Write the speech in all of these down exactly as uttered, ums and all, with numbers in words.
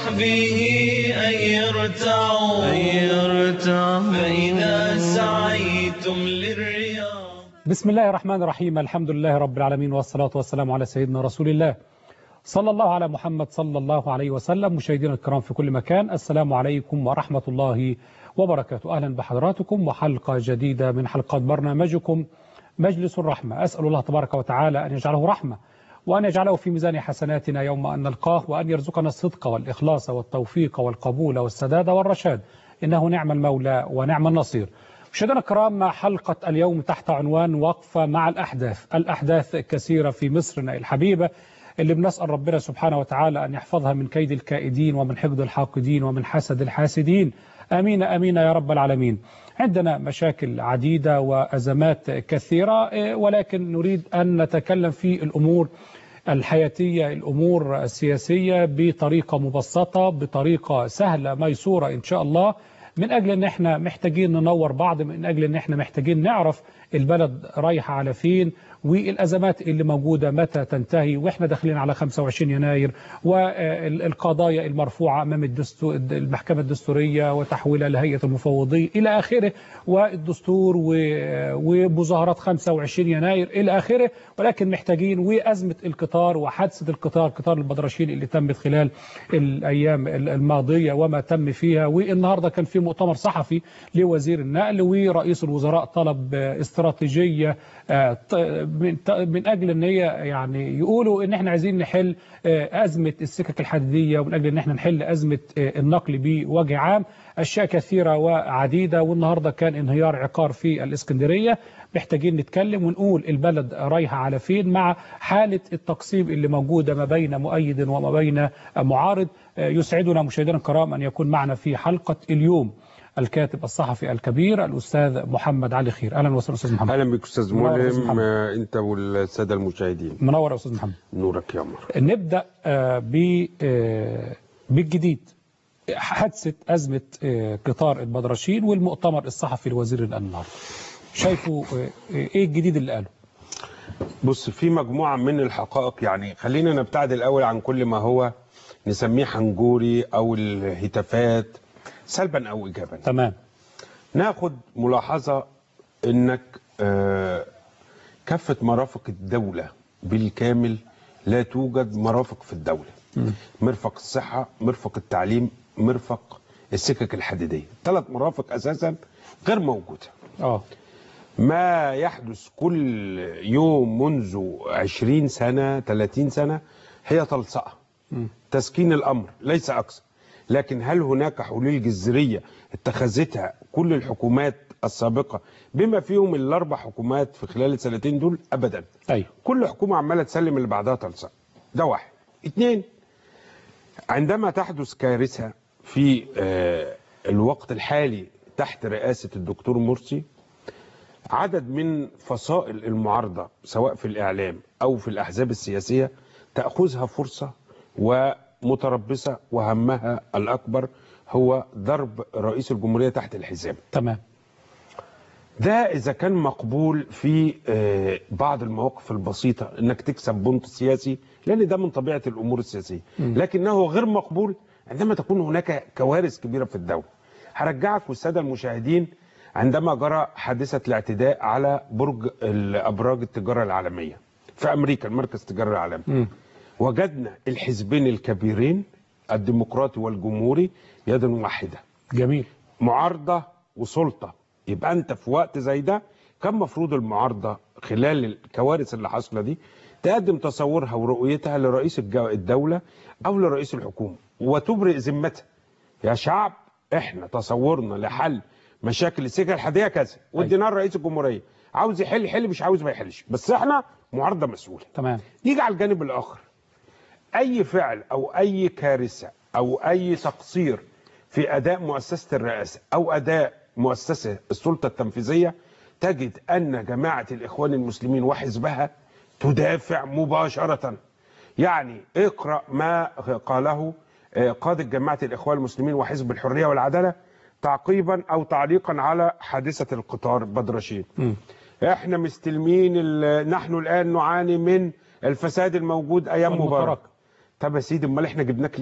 به أن يرتعوا فإذا سعيتم للرياض. بسم الله الرحمن الرحيم. الحمد لله رب العالمين، والصلاة والسلام على سيدنا رسول الله صلى الله على محمد صلى الله عليه وسلم. مشاهدينا الكرام في كل مكان، السلام عليكم ورحمة الله وبركاته. أهلا بحضراتكم وحلقة جديدة من حلقات برنامجكم مجلس الرحمة. أسأل الله تبارك وتعالى أن يجعله رحمة، وأن يجعله في ميزان حسناتنا يوم أن نلقاه، وأن يرزقنا الصدق والإخلاص والتوفيق والقبول والسداد والرشاد، إنه نعم المولى ونعم النصير. مشاهدينا الكرام، مع حلقة اليوم تحت عنوان وقفة مع الأحداث. الأحداث كثيرة في مصرنا الحبيبة، اللي بنسأل ربنا سبحانه وتعالى أن يحفظها من كيد الكائدين ومن حقد الحاقدين ومن حسد الحاسدين، آمين آمين يا رب العالمين. عندنا مشاكل عديدة وأزمات كثيرة، ولكن نريد أن نتكلم في الأمور الحياتية، الأمور السياسية بطريقة مبسطة، بطريقة سهلة ميسورة إن شاء الله، من أجل أن احنا محتاجين ننور بعض، من أجل أن احنا محتاجين نعرف البلد رايحة على فين، والأزمات اللي موجودة متى تنتهي، وإحنا داخلين على خمسة وعشرين يناير، والقضايا المرفوعة أمام الدستور المحكمة الدستورية وتحويلها لهيئة المفوضية إلى آخره، والدستور ومظاهرات خمسة وعشرين يناير إلى آخره. ولكن محتاجين، وأزمة القطار وحادثة القطار، قطار البدرشين اللي تمت خلال الأيام الماضية وما تم فيها. والنهاردة كان في مؤتمر صحفي لوزير النقل، ورئيس الوزراء طلب استراتيجية من أجل أن هي يعني يقولوا أن احنا عايزين نحل أزمة السكك الحديدية، ومن أجل أن احنا نحل أزمة النقل بوجه عام. أشياء كثيرة وعديدة. والنهاردة كان انهيار عقار في الإسكندرية. محتاجين نتكلم ونقول البلد رايحة على فين، مع حالة التقسيم اللي موجودة ما بين مؤيد وما بين معارض. يسعدنا مشاهدينا الكرام أن يكون معنا في حلقة اليوم الكاتب الصحفي الكبير الأستاذ محمد علي خير. أهلا وسهلا أستاذ محمد. أهلا بك أستاذ ملهم، أنت والسادة المشاهدين. منور يا أستاذ محمد. نورك يا عمر. نبدأ بالجديد، حادثة أزمة قطار البدرشين والمؤتمر الصحفي لوزير النقل النهارده. شايفوا إيه الجديد اللي قاله؟ بص، في مجموعة من الحقائق، يعني خلينا نبتعد الأول عن كل ما هو نسميه حنجوري أو الهتافات سلبا أو إيجابا. تمام. ناخد ملاحظة إنك آه كافة مرافق الدولة بالكامل لا توجد مرافق في الدولة. م. مرفق الصحة، مرفق التعليم، مرفق السكك الحديدية، ثلاث مرافق أساسا غير موجودة. اه ما يحدث كل يوم منذ عشرين سنة ثلاثين سنة هي تلصقة، تسكين الأمر ليس أكثر. لكن هل هناك حلول جذرية اتخذتها كل الحكومات السابقة بما فيهم الأربع حكومات في خلال السنتين دول؟ أبدا. أيوه. كل حكومة عمالة تسلم اللي بعدها تلصق. ده واحد. اثنين، عندما تحدث كارثة في الوقت الحالي تحت رئاسة الدكتور مرسي، عدد من فصائل المعارضة سواء في الإعلام أو في الأحزاب السياسية تأخذها فرصة ومتربصة، وهمها الأكبر هو ضرب رئيس الجمهورية تحت الحزام. تمام. ده إذا كان مقبول في بعض المواقف البسيطة إنك تكسب بونت سياسي، لأن ده من طبيعة الأمور السياسية، لكنه غير مقبول عندما تكون هناك كوارث كبيرة في الدولة. هرجعك والسادة المشاهدين عندما جرى حادثة الاعتداء على برج الأبراج التجارة العالمية في أمريكا، المركز التجاري العالمي، م. وجدنا الحزبين الكبيرين الديمقراطي والجمهوري يدا واحدة. جميل. معارضة وسلطة. يبقى أنت في وقت زي ده كان مفروض المعارضة خلال الكوارث اللي حصلة دي تقدم تصورها ورؤيتها لرئيس الدولة أو لرئيس الحكومة وتبرئ ذمتها. يا شعب، احنا تصورنا لحل مشاكل السكة الحديدية كذا، واديناه لرئيس الجمهورية، عاوز يحل يحل، مش عاوز ما يحلش، بس احنا معارضة مسؤولة. تمام. يجي على الجانب الآخر أي فعل أو أي كارثة أو أي تقصير في أداء مؤسسة الرئاسة أو أداء مؤسسة السلطة التنفيذية، تجد أن جماعة الإخوان المسلمين وحزبها تدافع مباشرة. يعني اقرأ ما قاله قادة جماعة الإخوان المسلمين وحزب الحرية والعدالة تعقيبا أو تعليقا على حادثة القطار بدرشين. م. احنا مستلمين، نحن الآن نعاني من الفساد الموجود أيام مبارك. طب يا سيدي، امال احنا جبناك ليه؟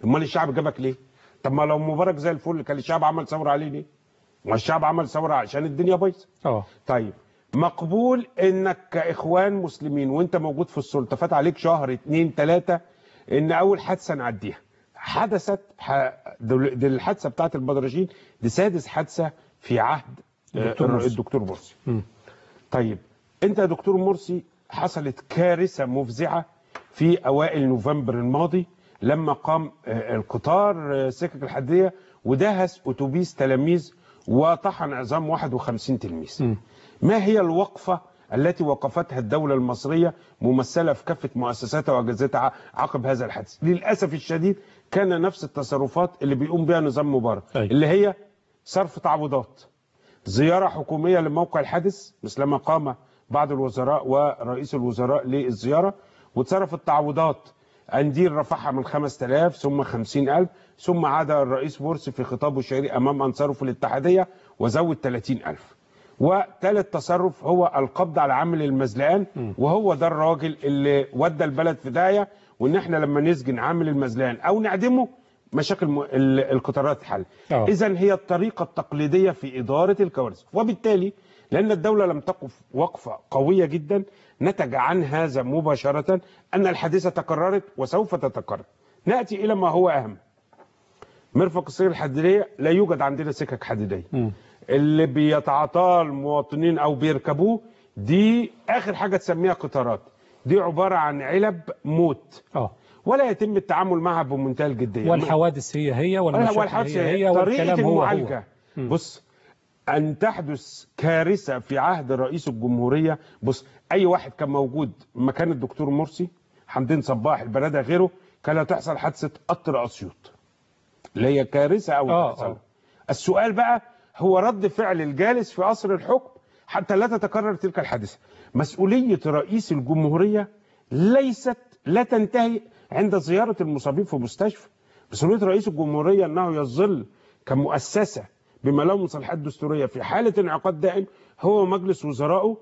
امال الشعب جابك ليه؟ طب ما لو مبارك زي الفل كان الشعب عمل ثوره عليه ليه؟ ما الشعب عمل ثوره عشان الدنيا بايظه. اه طيب مقبول انك كاخوان مسلمين وانت موجود في السلطه فات عليك شهر اتنين تلاته ان اول حادثه نعديها. حدثت ح... دل... دل الحادثه بتاعت البدرشين دي سادس حادثه في عهد الدكتور آه، مرسي. الدكتور مرسي. مم. طيب انت يا دكتور مرسي حصلت كارثه مفزعه في اوائل نوفمبر الماضي لما قام آه، القطار آه، سكك الحديديه ودهس اتوبيس تلاميذ وطحن عظام واحد وخمسين تلميذ. مم. ما هي الوقفه التي وقفتها الدوله المصريه ممثله في كافه مؤسساتها واجهزتها عقب هذا الحادث؟ للاسف الشديد كان نفس التصرفات اللي بيقوم بها نظام مبارك أي. اللي هي صرف تعويضات، زيارة حكومية لموقع الحادث مثلما قام بعض الوزراء ورئيس الوزراء للزيارة، وتصرف التعويضات أنديل رفعها من خمسة آلاف ثم خمسين ألف، ثم عاد الرئيس مرسي في خطابه الشهير أمام أنصاره في الاتحادية وزود ثلاثين ألف. وثالث تصرف هو القبض على عامل المزلقان، وهو ده الراجل اللي ودى البلد في داهية، وإن احنا لما نسجن عامل المزلقان أو نعدمه مشاكل م- ال- القطارات تحل. آه. إذن هي الطريقة التقليدية في إدارة الكوارث، وبالتالي لأن الدولة لم تقف وقفة قوية جدا نتج عن هذا مباشرة أن الحادثة تكررت وسوف تتكرر. نأتي إلى ما هو أهم. مرفق السكك الحديدية لا يوجد عندنا سكك حديدية. مم. اللي بيتعاطاه المواطنين أو بيركبوه دي آخر حاجة تسميها قطارات، دي عبارة عن علب موت اه ولا يتم التعامل معها بمنتهى الجدية. والحوادث هي هي والمشاكل والحادثة هي هي طريقة والكلام هو هو. المعالجة. بص، أن تحدث كارثة في عهد رئيس الجمهورية. بص، أي واحد كان موجود مكان الدكتور مرسي، حمدين صباح، البرادة، غيره، كانت تحصل حادثة قطر أسيوط اللي هي كارثة أو آه، تحصل. آه. السؤال بقى هو رد فعل الجالس في قصر الحكم حتى لا تتكرر تلك الحادثة. مسؤولية رئيس الجمهورية ليست لا تنتهي عند زيارة المصابين في مستشفى. مسؤولية رئيس الجمهورية أنه يظل كمؤسسة بما له من صلاحيات دستورية في حالة انعقاد دائم هو ومجلس وزرائه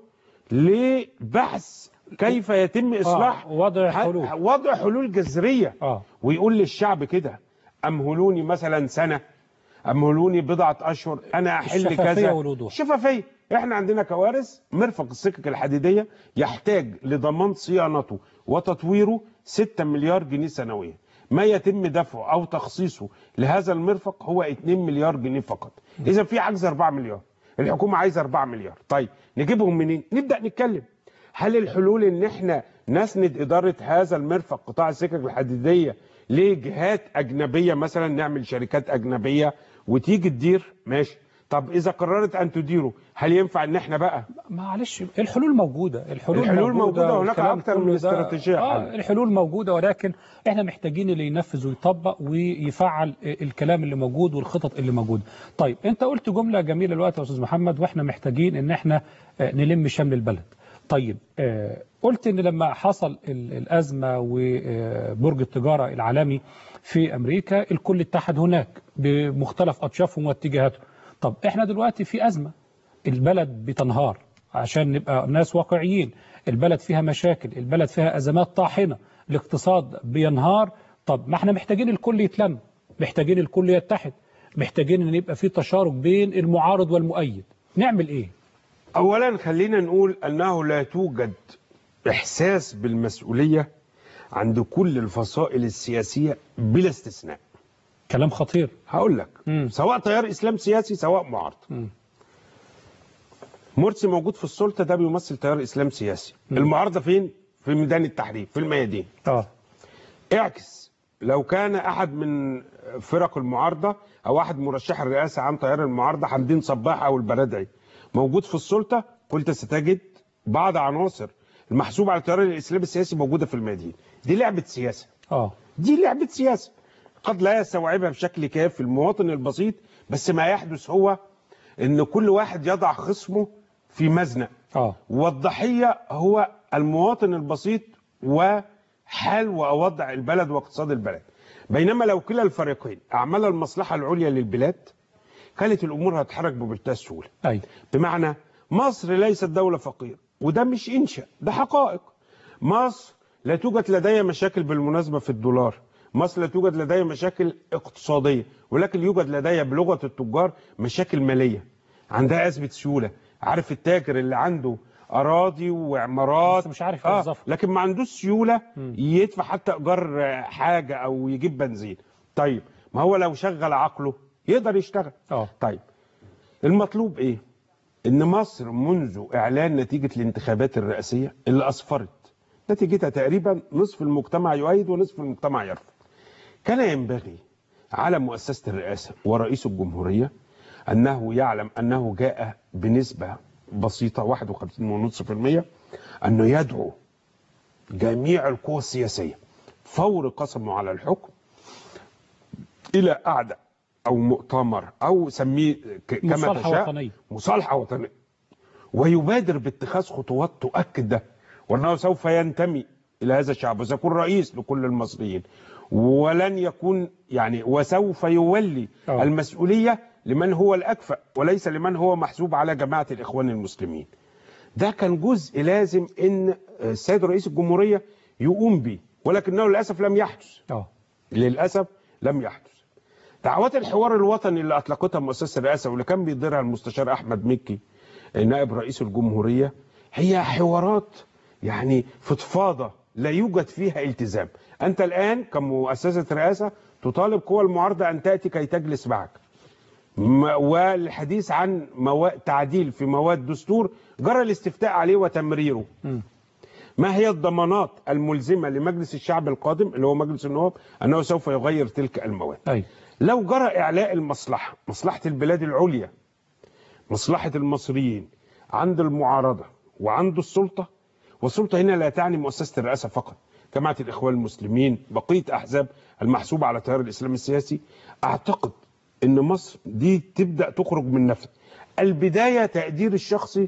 لبحث كيف يتم إصلاح آه، وضع ح- حلول. وضع حلول جذرية. اه ويقول للشعب كده أمهلوني مثلا سنة، أمهلوني بضعة أشهر، أنا أحل الشفافية كذا. والوضوح. شفافية. إحنا عندنا كوارث. مرفق السكك الحديدية يحتاج لضمان صيانته وتطويره ستة مليار جنيه سنويا. ما يتم دفعه أو تخصيصه لهذا المرفق هو اتنين مليار جنيه فقط. إذا في عجز أربعة مليار، الحكومة عايزة أربعة مليار. طيب نجيبهم منين؟ نبدأ نتكلم. هل الحلول ان احنا نسند اداره هذا المرفق قطاع السكك الحديديه لجهات اجنبيه مثلا، نعمل شركات اجنبيه وتيجي تدير؟ ماشي. طب اذا قررت ان تديره هل ينفع ان احنا بقى معلش الحلول موجوده الحلول, الحلول موجودة، هناك والكلام أكتر من كله ده- استراتيجية آه حل. الحلول موجوده، ولكن احنا محتاجين اللي ينفذ ويطبق ويفعل الكلام اللي موجود والخطط اللي موجوده. طيب انت قلت جمله جميله دلوقتي يا استاذ محمد، واحنا محتاجين ان احنا آه، نلم شمل البلد. طيب آه، قلت ان لما حصل ال- الازمه وبرج التجاره العالمي في امريكا الكل اتحد هناك بمختلف اطيافهم واتجاهاتهم. طب احنا دلوقتي في ازمه، البلد بتنهار، عشان نبقى ناس واقعيين، البلد فيها مشاكل، البلد فيها ازمات طاحنه، الاقتصاد بينهار. طب ما احنا محتاجين الكل يتلم، محتاجين الكل يتحد، محتاجين ان يبقى في تشارك بين المعارض والمؤيد. نعمل ايه؟ اولا خلينا نقول انه لا توجد احساس بالمسؤوليه عند كل الفصائل السياسيه بلا استثناء. كلام خطير. هقول لك، مم. سواء تيار اسلام سياسي سواء معارض. مم. مرسي موجود في السلطه ده بيمثل تيار اسلام سياسي. المعارضه فين؟ في ميدان التحرير، في الميادين. اه اعكس، لو كان احد من فرق المعارضه او احد مرشح الرئاسه عن تيار المعارضه حمدين صباح او البرادعي موجود في السلطه، كنت ستجد بعض عناصر المحسوب على التيار الاسلامي السياسي موجوده في الميادين. دي لعبه سياسه. اه دي لعبه سياسه قد لا يستوعبها بشكل كافي المواطن البسيط، بس ما يحدث هو ان كل واحد يضع خصمه في مزنق، اه والضحيه هو المواطن البسيط وحال ووضع البلد واقتصاد البلد. بينما لو كلا الفريقين اعمل المصلحه العليا للبلاد كانت الامور هتتحرك بمنتهى السهوله. اي بمعنى مصر ليست دوله فقيره، وده مش انشاء، ده حقائق. مصر لا توجد لديها مشاكل بالمناسبه في الدولار، مصر لا توجد لديها مشاكل اقتصاديه، ولكن يوجد لديها بلغه التجار مشاكل ماليه. عندها ازمه سيوله. عارف التاجر اللي عنده اراضي وعمارات بس مش عارف اه يوظفها. لكن ما عندوش سيوله يدفع حتى ايجار حاجه او يجيب بنزين. طيب ما هو لو شغل عقله يقدر يشتغل. اه طيب المطلوب ايه؟ ان مصر منذ اعلان نتيجه الانتخابات الرئاسيه اللي اسفرت نتيجتها تقريبا نصف المجتمع يؤيد ونصف المجتمع يرفض، كان ينبغي على مؤسسه الرئاسه ورئيس الجمهوريه انه يعلم انه جاء بنسبه بسيطه واحد وخمسين فاصلة خمسة بالمئة انه يدعو جميع القوى السياسيه فور قسمه على الحكم الى قعده او مؤتمر او سميه ك- كما مصالحة تشاء وطنية. مصالحه وطنيه، ويبادر باتخاذ خطوات تؤكد ده، وانه سوف ينتمي الى هذا الشعب وسيكون رئيس لكل المصريين، ولن يكون يعني وسوف يولي أوه. المسؤوليه لمن هو الاكفأ وليس لمن هو محسوب على جماعه الاخوان المسلمين. ده كان جزء لازم ان السيد رئيس الجمهوريه يقوم به، ولكنه للاسف لم يحدث. اه للاسف لم يحدث. دعوات الحوار الوطني اللي اطلقتها مؤسسه الرئاسه واللي كان بيديرها المستشار احمد مكي نائب رئيس الجمهوريه هي حوارات يعني فضفاضه لا يوجد فيها التزام. انت الان كمؤسسه رئاسه تطالب قوى المعارضه ان تاتي كي تجلس معك م- والحديث عن مواد تعديل في مواد دستور جرى الاستفتاء عليه وتمريره. ما هي الضمانات الملزمه لمجلس الشعب القادم اللي هو مجلس النواب انه سوف يغير تلك المواد؟ ايوه لو جرى إعلاء المصلحة، مصلحة البلاد العليا، مصلحة المصريين عند المعارضة وعند السلطة، والسلطة هنا لا تعني مؤسسة الرئاسة فقط، جماعة الإخوان المسلمين، بقية أحزاب المحسوبة على تيار الإسلام السياسي، أعتقد أن مصر دي تبدأ تخرج من نفسها. البداية تقدير الشخصي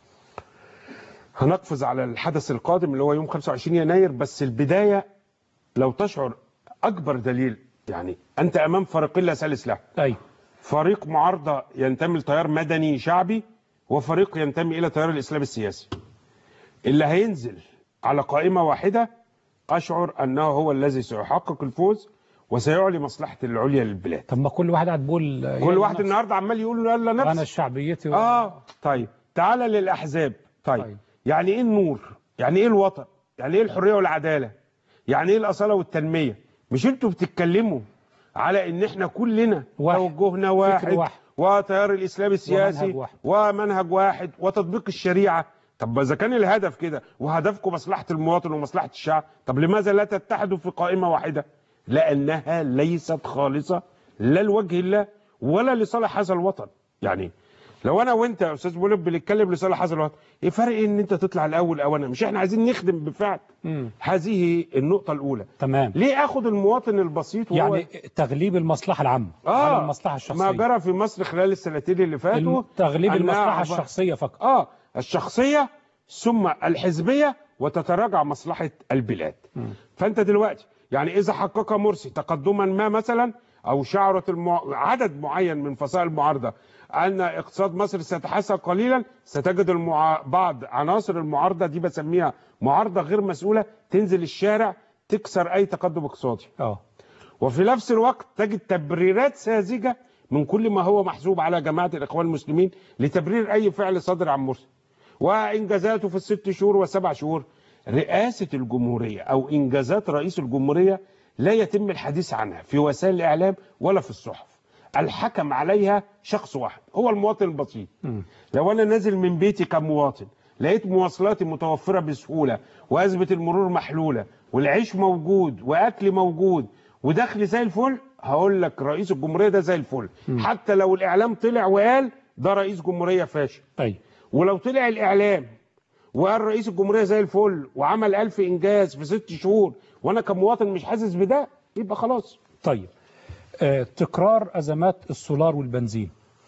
هنقفز على الحدث القادم اللي هو يوم خمسة وعشرين يناير، بس البداية لو تشعر أكبر دليل يعني أنت أمام فريقين لا ثالث له. ايوه فريق معارضة ينتمي لتيار مدني شعبي وفريق ينتمي إلى تيار الإسلام السياسي. اللي هينزل على قائمة واحدة أشعر أنه هو الذي سيحقق الفوز وسيعلي مصلحة العليا للبلاد. طب ما كل واحد قاعد بيقول كل واحد النهارده عمال يقول له يلا نفسي انا شعبيتي و... اه طيب تعالى للأحزاب. طيب, طيب. يعني إيه النور؟ يعني إيه الوطن؟ يعني إيه الحرية والعدالة؟ يعني إيه الأصالة والتنمية؟ مش أنتوا بتتكلموا على ان احنا كلنا واحد. توجهنا واحد, واحد وتيار الاسلام السياسي ومنهج واحد. ومنهج واحد وتطبيق الشريعه؟ طب اذا كان الهدف كده وهدفكم مصلحه المواطن ومصلحه الشعب، طب لماذا لا تتحدوا في قائمه واحده؟ لانها ليست خالصه لا لوجه الله ولا لصالح هذا الوطن. يعني لو انا وانت يا استاذ مولب بنتكلم لصالح هذا الوطن، ايه فرق ان انت تطلع الاول او انا؟ مش احنا عايزين نخدم بالفعل؟ مم. هذه النقطه الاولى. تمام. ليه اخد المواطن البسيط وهو يعني تغليب المصلحه العامه آه على المصلحه الشخصيه؟ ما جرى في مصر خلال السنتين اللي فاتوا تغليب أنها المصلحه عب- الشخصيه فقط. اه الشخصيه ثم الحزبيه وتتراجع مصلحه البلاد. م. فانت دلوقتي يعني اذا حقق مرسي تقدما ما مثلا او شعرت المع... عدد معين من فصائل المعارضه ان اقتصاد مصر سيتحسن قليلا، ستجد المع... بعض عناصر المعارضه دي بسميها معارضه غير مسؤوله تنزل الشارع تكسر اي تقدم اقتصادي. اه وفي نفس الوقت تجد تبريرات ساذجه من كل ما هو محسوب على جماعه الاخوان المسلمين لتبرير اي فعل صادر عن مرسي. وانجازاته في الست شهور والسبع شهور، رئاسه الجمهوريه او انجازات رئيس الجمهوريه لا يتم الحديث عنها في وسائل الاعلام ولا في الصحف. الحكم عليها شخص واحد هو المواطن البسيط. م. لو انا نازل من بيتي كمواطن لقيت مواصلاتي متوفره بسهوله وازمه المرور محلوله والعيش موجود واكل موجود ودخل زي الفل، هقول لك رئيس الجمهوريه ده زي الفل. م. حتى لو الاعلام طلع وقال ده رئيس جمهوريه فاشل. ايوه ولو طلع الاعلام وقال رئيس الجمهوريه زي الفل وعمل ألف انجاز في ست شهور وانا كمواطن مش حاسس بده، يبقى خلاص. طيب آه، تكرار ازمات السولار والبنزين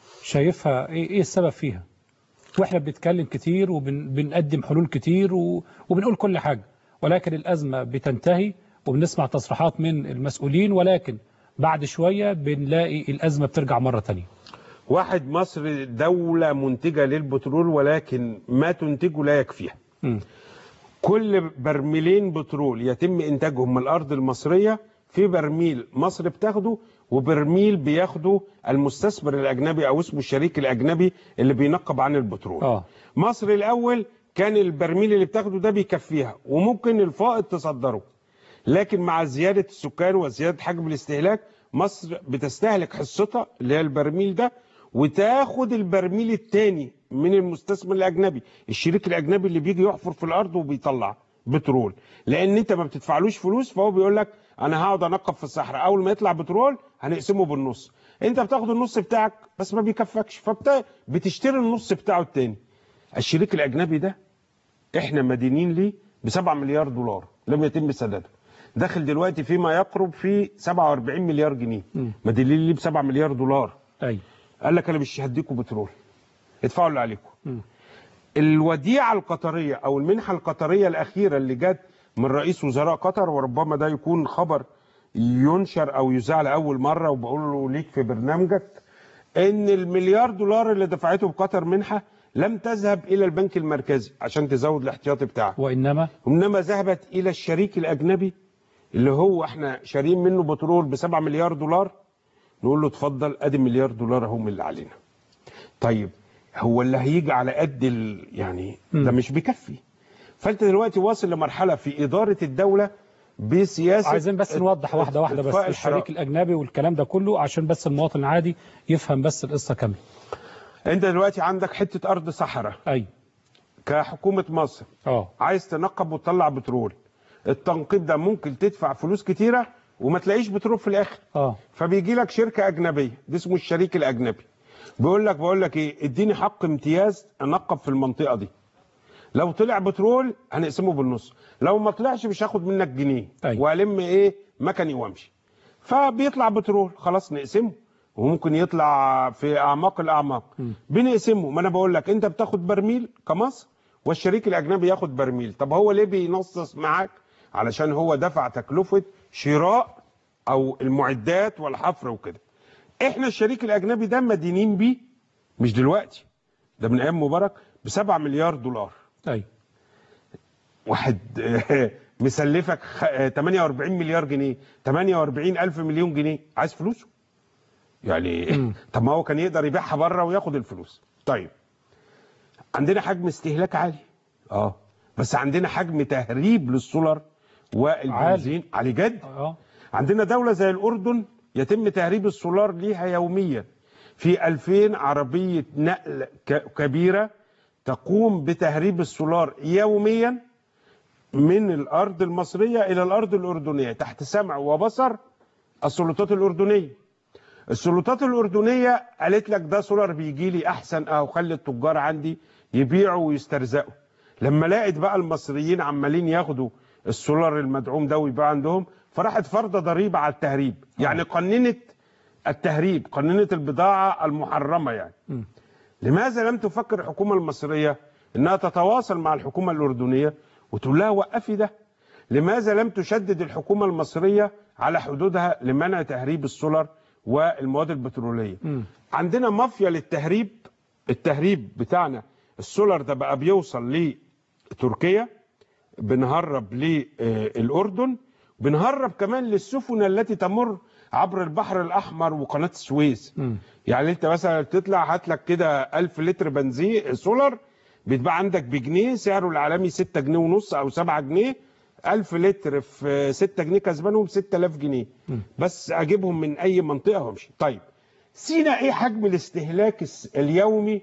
شايفها ايه؟ ايه السبب فيها؟ واحنا بنتكلم كتير وبنقدم حلول كتير و- وبنقول كل حاجه، ولكن الازمه بتنتهي وبنسمع تصريحات من المسؤولين، ولكن بعد شويه بنلاقي الازمه بترجع مره ثانيه. واحد، مصر دولة منتجة للبترول ولكن ما تنتجه لا يكفيها. م. كل برميلين بترول يتم إنتاجهم من الأرض المصرية في برميل مصر بتاخده وبرميل بياخده المستثمر الاجنبي او اسمه الشريك الاجنبي اللي بينقب عن البترول. اه مصر الاول كان البرميل اللي بتاخده ده بيكفيها وممكن الفائض تصدره، لكن مع زياده السكان وزياده حجم الاستهلاك مصر بتستهلك حصتها اللي هي البرميل ده وتاخد البرميل الثاني من المستثمر الاجنبي، الشريك الاجنبي اللي بيجي يحفر في الارض وبيطلع بترول، لان انت ما بتدفعلوش فلوس فهو بيقول لك انا هقعد انقب في الصحراء، اول ما يطلع بترول هنقسمه بالنص، انت بتاخد النص بتاعك بس ما بيكفكش فبتشتري النص بتاعه الثاني. الشريك الاجنبي ده احنا مدينين ليه ب سبعة مليار دولار لم يتم سداده، داخل دلوقتي فيما يقرب في سبعة وأربعين مليار جنيه، مدينين ليه ب سبعة مليار دولار. ايوه قال لك انا مش هديكم بترول، ادفعوا اللي عليكم. الوديعه القطريه او المنحه القطريه الاخيره اللي جت من رئيس وزراء قطر، وربما ده يكون خبر ينشر او يذاع لاول مره وبقول له ليك في برنامجك، ان المليار دولار اللي دفعته بقطر منحه لم تذهب الى البنك المركزي عشان تزود الاحتياطي بتاعك، وانما انما ذهبت الى الشريك الاجنبي اللي هو احنا شارين منه بترول ب سبعة مليار دولار، نقول له اتفضل ادي مليار دولار اهو من اللي علينا. طيب هو اللي هيجي على قد ال... يعني ده مش بيكفي. فانت دلوقتي واصل لمرحله في اداره الدوله بسياسه. عايزين بس نوضح واحده واحده بس الشريك الاجنبي والكلام ده كله عشان بس المواطن العادي يفهم بس القصه كامله. انت دلوقتي عندك حته ارض صحراء. ايوه. كحكومه مصر. اه. عايز تنقب وتطلع بترول. التنقيب ده ممكن تدفع فلوس كتيره وما تلاقيش بترول في الاخر. اه. فبيجي لك شركه اجنبيه ده اسمه الشريك الاجنبي. بيقول لك بقول لك ايه اديني حق امتياز انقب في المنطقه دي. لو طلع بترول هنقسمه بالنص، لو ما طلعش مش هاخد منك جنيه. أيوة. والم ايه مكني وامشي. فبيطلع بترول خلاص نقسمه، وممكن يطلع في اعماق الاعماق م. بنقسمه. ما انا بقول لك انت بتاخد برميل كمصر والشريك الاجنبي ياخد برميل. طب هو ليه بينصص معاك؟ علشان هو دفع تكلفه شراء او المعدات والحفر وكده. احنا الشريك الاجنبي ده مدينين بيه مش دلوقتي، ده من ايام مبارك ب سبعة مليار دولار. ايوه. واحد مسلفك ثمانية وأربعين مليار جنيه، ثمانية وأربعين ألف مليون جنيه، عايز فلوسه؟ يعني م. طب ما هو كان يقدر يبيعها بره وياخد الفلوس. طيب عندنا حجم استهلاك عالي اه بس عندنا حجم تهريب للسولار والبنزين عالي, عالي جد. اه عندنا دولة زي الأردن يتم تهريب السولار ليها يوميا في ألفين عربية نقل كبيرة تقوم بتهريب السولار يوميا من الأرض المصرية إلى الأرض الأردنية تحت سمع وبصر السلطات الأردنية. السلطات الأردنية قالت لك ده سولار بيجي لي أحسن أهو، خلي التجار عندي يبيعوا ويسترزقوا. لما لقيت بقى المصريين عمالين ياخدوا السولار المدعوم ده ويبيعوا عندهم، فراحت فرض ضريبة على التهريب. يعني قننت التهريب، قننت البضاعة المحرمة يعني. م. لماذا لم تفكر الحكومة المصرية انها تتواصل مع الحكومة الأردنية وتقول لها وقفي ده؟ لماذا لم تشدد الحكومة المصرية على حدودها لمنع تهريب السولار والمواد البترولية؟ م. عندنا مافيا للتهريب. التهريب بتاعنا السولار ده بقى بيوصل لتركيا، بنهرب للأردن، بنهرب كمان للسفن التي تمر عبر البحر الأحمر وقناة السويس. م. يعني انت مثلا تطلع هات لك كده ألف لتر بنزين سولار بيتباع عندك بجنيه، سعره العالمي ستة جنيه ونص او سبعة جنيه، ألف لتر في ستة جنيه كسبانهم ستة آلاف جنيه. م. بس اجيبهم من اي منطقه وامشي. طيب سينا ايه حجم الاستهلاك اليومي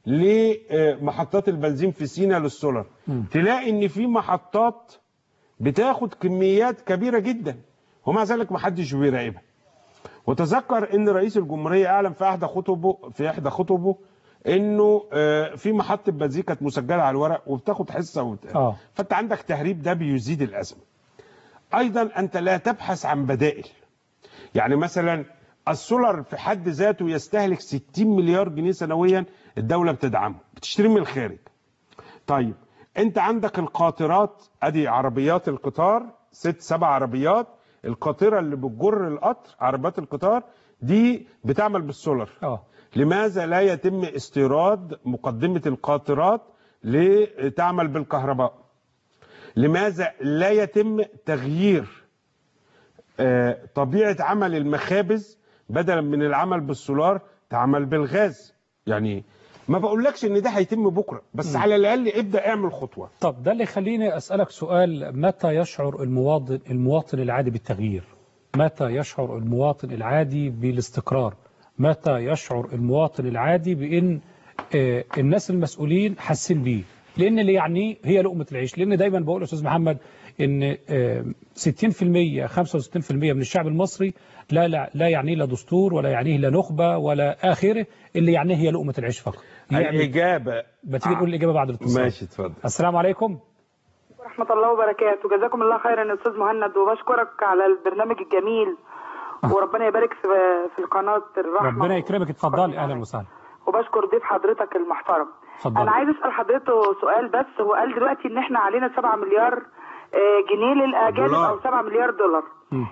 لمحطات البنزين في سينا للسولار؟ م. تلاقي ان في محطات بتاخد كميات كبيره جدا ومع ذلك ما حدش بيراقبها. وتذكر ان رئيس الجمهوريه اعلن في احدى خطبه في احدى خطبه انه في محطه بنزين كانت مسجله على الورق وبتاخد حصه وبتاع. اه فانت عندك تهريب ده بيزيد الازمه. ايضا انت لا تبحث عن بدائل. يعني مثلا السولار في حد ذاته يستهلك ستين مليار جنيه سنويا، الدوله بتدعمه بتشتري من الخارج. طيب انت عندك القاطرات، ادي عربيات القطار ست سبع عربيات، القاطره اللي بتجر القطر عربيات القطار دي بتعمل بالسولار. اه لماذا لا يتم استيراد مقدمه القاطرات لتعمل بالكهرباء؟ لماذا لا يتم تغيير آه طبيعة عمل المخابز بدلا من العمل بالسولار تعمل بالغاز. يعني ما بقولكش ان ده هيتم بكرة، بس م. على الاقل ابدأ اعمل خطوة. طب ده اللي يخليني اسألك سؤال، متى يشعر المواطن المواطن العادي بالتغيير؟ متى يشعر المواطن العادي بالاستقرار؟ متى يشعر المواطن العادي بان آه الناس المسؤولين حاسين بيه؟ لان اللي يعنيه هي لقمة العيش. لان دايما بقول يا استاذ محمد ان آه ستين في المية خمسة وستين في المية من الشعب المصري لا لا لا يعنيه لا دستور ولا يعنيه لا نخبة ولا آخره، اللي يعنيه هي لقمة العيش فقط. الإجابة بتيجي نقول الإجابة بعد الاتصال. ماشي اتفضل. السلام عليكم ورحمة الله وبركاته. جزاكم الله خيرا يا أستاذ مهند، وبشكرك على البرنامج الجميل وربنا يبارك في في القناة الرحمة. ربنا يكرمك، اتفضلي. أهلا وسهلا. وبشكر ضيف حضرتك المحترم. اتفضلي. أنا عايز أسأل حضرته سؤال بس. هو قال دلوقتي إن إحنا علينا سبعة مليار جنيه للأجانب أو سبعة مليار دولار.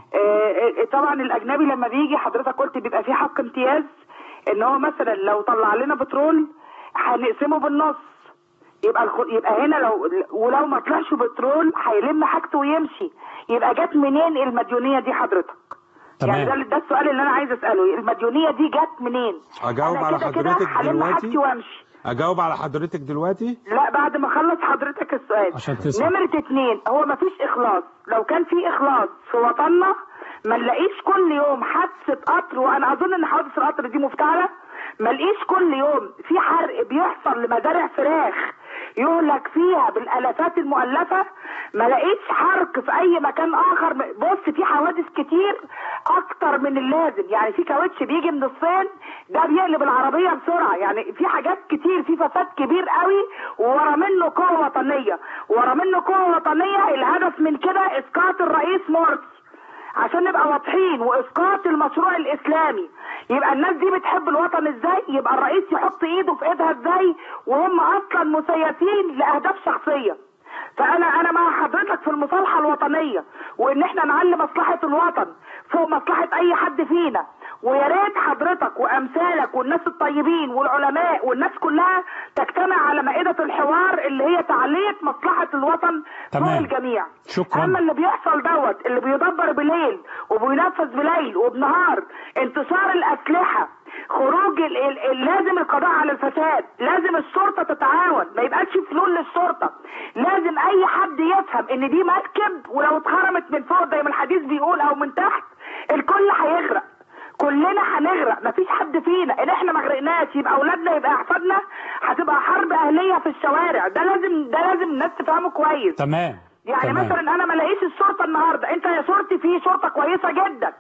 آه طبعا الأجنبي لما بيجي حضرتك قلت بيبقى فيه حق امتياز، إن هو مثلا لو طلع لنا بترول هنقسمه بالنص. يبقى يبقى هنا لو ولو ما طلعش بترول هيلم حاجته ويمشي. يبقى جت منين المديونيه دي حضرتك؟ تمام. يعني ده, ده السؤال اللي انا عايز اساله، المديونيه دي جت منين؟ اجاوب على حضرتك دلوقتي وامشي. اجاوب على حضرتك دلوقتي؟ لا بعد ما اخلص حضرتك السؤال. عشان تسأل. نمره اتنين، هو ما فيش اخلاص. لو كان في اخلاص في وطننا ما نلاقيش كل يوم حادثه قطر، وانا اظن ان حوادث القطر دي مفتعله. ما نلاقيش كل يوم في حرق بيحصل لمزارع فراخ يهلك فيها بالالافات المؤلفه. ما لقيتش حرق في اي مكان اخر. بص في حوادث كتير اكتر من اللازم. يعني في كاوتش بيجي من الصين ده بيقلب العربيه بسرعه. يعني في حاجات كتير، في فساد كبير قوي، ورا منه قوه وطنيه. ورا منه قوه وطنيه. الهدف من كده اسقاط الرئيس مرسي عشان نبقى واضحين، واسقاط المشروع الاسلامي. يبقى الناس دي بتحب الوطن ازاي؟ يبقى الرئيس يحط ايده في ايدها ازاي وهم اصلا مسيسين لاهداف شخصيه. فانا انا مع حضرتك في المصالحه الوطنيه، وان احنا نعلي مصلحه الوطن فوق مصلحه اي حد فينا. ويا ريت حضرتك وامثالك والناس الطيبين والعلماء والناس كلها تجتمع على مائده الحوار اللي هي تعليه مصلحه الوطن فوق الجميع. شكرا. اما اللي بيحصل دوت اللي بيدبر بليل وبينفذ بليل وبنهار، انتشار الاسلحه، خروج ال ال ال لازم القضاء على الفساد. لازم الشرطه تتعاون، ما يبقاش فلول للشرطه. لازم اي حد يفهم ان دي مركب، ولو اتخرمت من فوق زي ما الحديث بيقول او من تحت الكل هيغرق. كلنا هنغرق، مفيش حد فينا. ان احنا ما غرقناش يبقى اولادنا يبقى احفادنا، هتبقى حرب اهليه في الشوارع. ده لازم ده لازم الناس تفهمه كويس. تمام. يعني تمام. مثلا انا ما الاقيش الشرطه النهارده. انت يا شرطي في شرطه كويسه جدا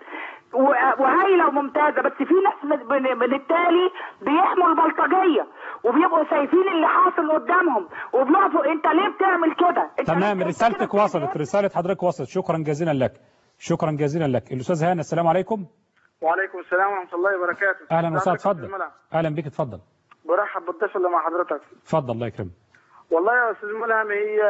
وهايله وممتازه، بس في ناس من التالي بيحموا البلطجيه وبيبقوا شايفين اللي حاصل قدامهم وبيقفوا. انت ليه بتعمل كده؟ تمام. رسالتك وصلت، رساله حضرتك وصلت. شكرا جزيلا لك. شكرا جزيلا لك. الاستاذ هاني، السلام عليكم. وعليكم السلام ورحمه الله وبركاته. اهلا وسهلا. اتفضل. اهلا بك. اتفضل. برحب بالضيف اللي مع حضرتك. اتفضل. الله يكرمك. والله يا استاذ ملهم، هي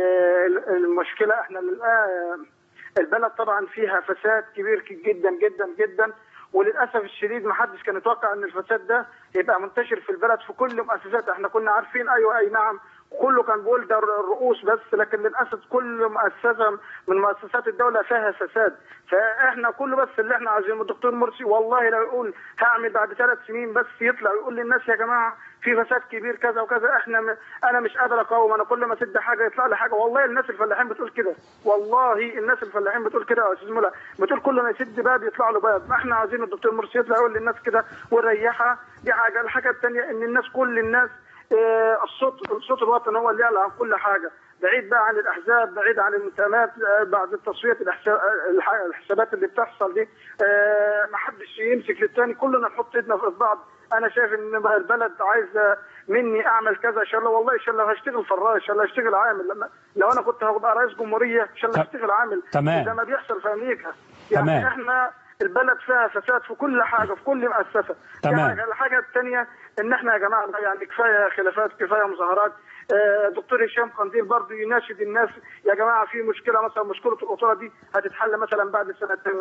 المشكله احنا البلد طبعا فيها فساد كبير جدا جدا جدا، وللاسف الشديد ما حدش كان يتوقع ان الفساد ده يبقى منتشر في البلد في كل مؤسسات. احنا كنا عارفين ايوه اي نعم، كله كان بيقول ده الرؤوس بس، لكن للاسف كل مؤسسه من مؤسسات الدوله فيها فساد. فاحنا كله بس اللي احنا عايزينه الدكتور مرسي، والله لو يقول هعمل بعد ثلاث سنين بس يطلع يقول للناس يا جماعه في فساد كبير كذا وكذا، احنا م... انا مش قادر اقاوم، انا كل ما اسد حاجه يطلع لي حاجه. والله الناس الفلاحين بتقول كده، والله الناس الفلاحين بتقول كده يا استاذ ملا، بتقول كل ما يسد باب يطلع له باب. احنا عايزين الدكتور مرسي يطلع يقول للناس كده ونريحها. دي حاجه. الحاجه الثانيه ان الناس كل الناس اه الصوت الصوت الوطني هو اللي يعلى عن كل حاجه، بعيد بقى عن الاحزاب، بعيد عن الانتماءات، اه بعد التصفيه الحسابات اللي بتحصل دي. اه ما حدش يمسك للثاني، كلنا نحط ايدنا في بعض. انا شايف ان البلد عايزه مني اعمل كذا ان شاء الله، والله ان شاء الله هشتغل فراش، ان شاء الله هشتغل عامل. لما لو انا كنت هبقى رئيس جمهوريه ان شاء الله هشتغل عامل. تمام. زي ما بيحصل في امريكا. يعني تمام. احنا البلد فيها فساد في كل حاجه، في كل مؤسسه. تمام. الحاجه الثانيه ان احنا يا جماعه يعني كفايه خلافات، كفايه مظاهرات. دكتور هشام قنديل برضه يناشد الناس يا جماعه في مشكله، مثلا مشكله القطوره دي هتتحل مثلا بعد سنتين.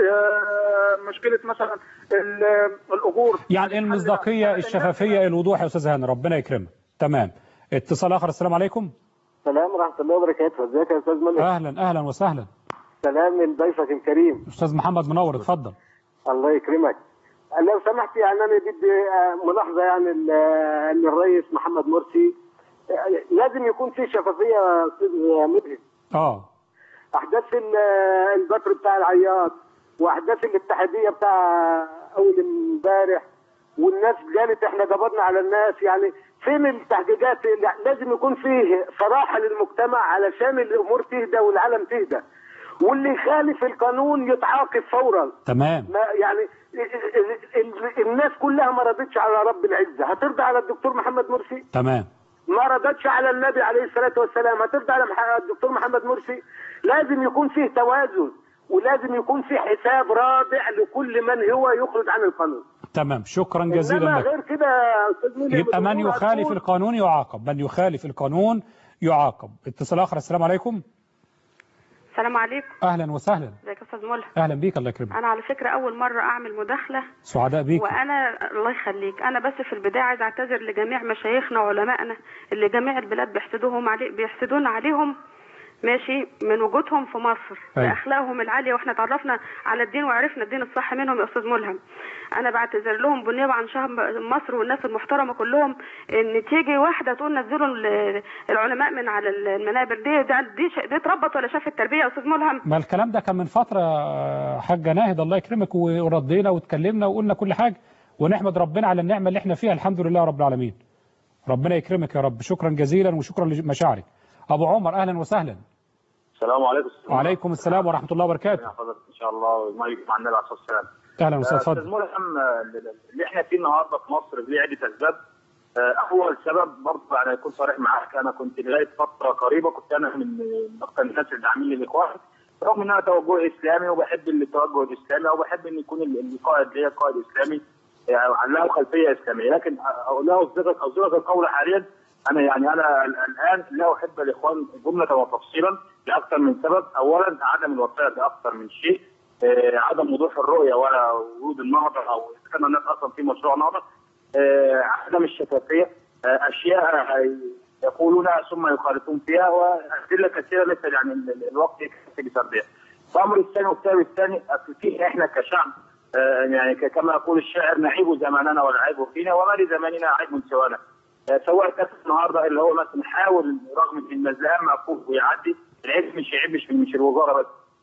مشكله مثلا الاجور، يعني المصداقيه، الشفافيه، الوضوح يا استاذ هاني. ربنا يكرمك. تمام. اتصال اخر. السلام عليكم. السلام ورحمه الله وبركاته. ازيك يا استاذ ملك؟ اهلا اهلا وسهلا. سلام لضيفك الكريم. استاذ محمد منور، اتفضل. الله يكرمك. لو سمحت يعني انا بدي ملاحظه يعني ان الرئيس محمد مرسي لازم يكون في شفافيه يا استاذ مدهب. اه احداث البتر بتاع العياط واحداث الاتحاديه بتاع اول امبارح، والناس قالت احنا قبضنا على الناس، يعني فين التحقيقات؟ لازم يكون فيه صراحه للمجتمع علشان الامور تهدى والعالم تهدى، واللي يخالف القانون يتعاقب فورا. تمام. ما يعني الناس كلها ما رضتش على رب العزه، هترضى على الدكتور محمد مرسي؟ تمام. ما رضتش على النبي عليه الصلاه والسلام، هترضى على الدكتور محمد مرسي؟ لازم يكون فيه توازن، ولازم يكون فيه حساب رادع لكل من هو يخرج عن القانون. تمام، شكرا جزيلا لك. غير كده يبقى من يخالف القانون يعاقب، من يخالف القانون يعاقب. اتصال اخر. السلام عليكم. السلام عليكم. اهلا وسهلا. ازيك يا استاذ ملهم؟ اهلا بيك، الله يكرمك. انا على فكره اول مره اعمل مداخله. سعداء بيك. وانا الله يخليك، انا بس في البدايه عايز اعتذر لجميع مشايخنا وعلمائنا اللي جميع البلاد بيحسدوهم علي بيحسدون عليهم ماشي من وجودهم في مصر باخلاقهم العاليه، واحنا تعرفنا على الدين وعرفنا الدين الصح منهم يا استاذ ملهم. انا بعتذر لهم بالنيابه عن شعب مصر والناس المحترمه كلهم، ان تيجي واحده تقول نزلوا العلماء من على المنابر دي دي دي اتربط ولا شاف التربيه يا استاذ ملهم؟ ما الكلام ده كان من فتره حاجه ناهد، الله يكرمك، وردينا واتكلمنا وقلنا كل حاجه، ونحمد ربنا على النعمه اللي احنا فيها، الحمد لله رب العالمين. ربنا يكرمك يا رب. شكرا جزيلا وشكرا لمشاعرك. ابو عمر اهلا وسهلا. السلام عليكم. وعليكم السلام ورحمه الله وبركاته. ان شاء الله ما يجي مع النبي عليه الصلاه والسلام. اهلا وسهلا. اتفضل. استاذ ملهم، اللي احنا فيه النهارده في مصر ليه عده اسباب. اول سبب برضه يعني اكون صريح معاك، انا كنت لغايه فتره قريبه كنت انا من اكثر الناس اللي داعمين للاخوان، رغم ان انا توجه اسلامي وبحب التوجه الاسلامي او بحب ان يكون القائد ليا قائد اسلامي يعني له خلفيه اسلاميه، لكن لا اصدقك اصدقك القول حاليا انا يعني انا الان لا احب الاخوان جمله وتفصيلا لاكثر من سبب. اولا عدم الوفاء باكثر من شيء، آه عدم وضوح الرؤيه ولا وجود النهضه او اذا كان الناس اصلا في مشروع نهضه، آه عدم الشفافيه، آه اشياء يقولونها ثم يخالفون فيها، وادله كثيره ليس يعني الوقت يكفي بسردها. الامر الثاني والسبب الثاني في احنا كشعب آه يعني كما يقول الشاعر نعيب زماننا والعيب فينا وما لزماننا عيب سوانا. سواء كانت النهارده اللي هو مثلا حاول رغم ان الزلام مقفول ويعدي، العيب مش يعيب مش مش الوزاره بس،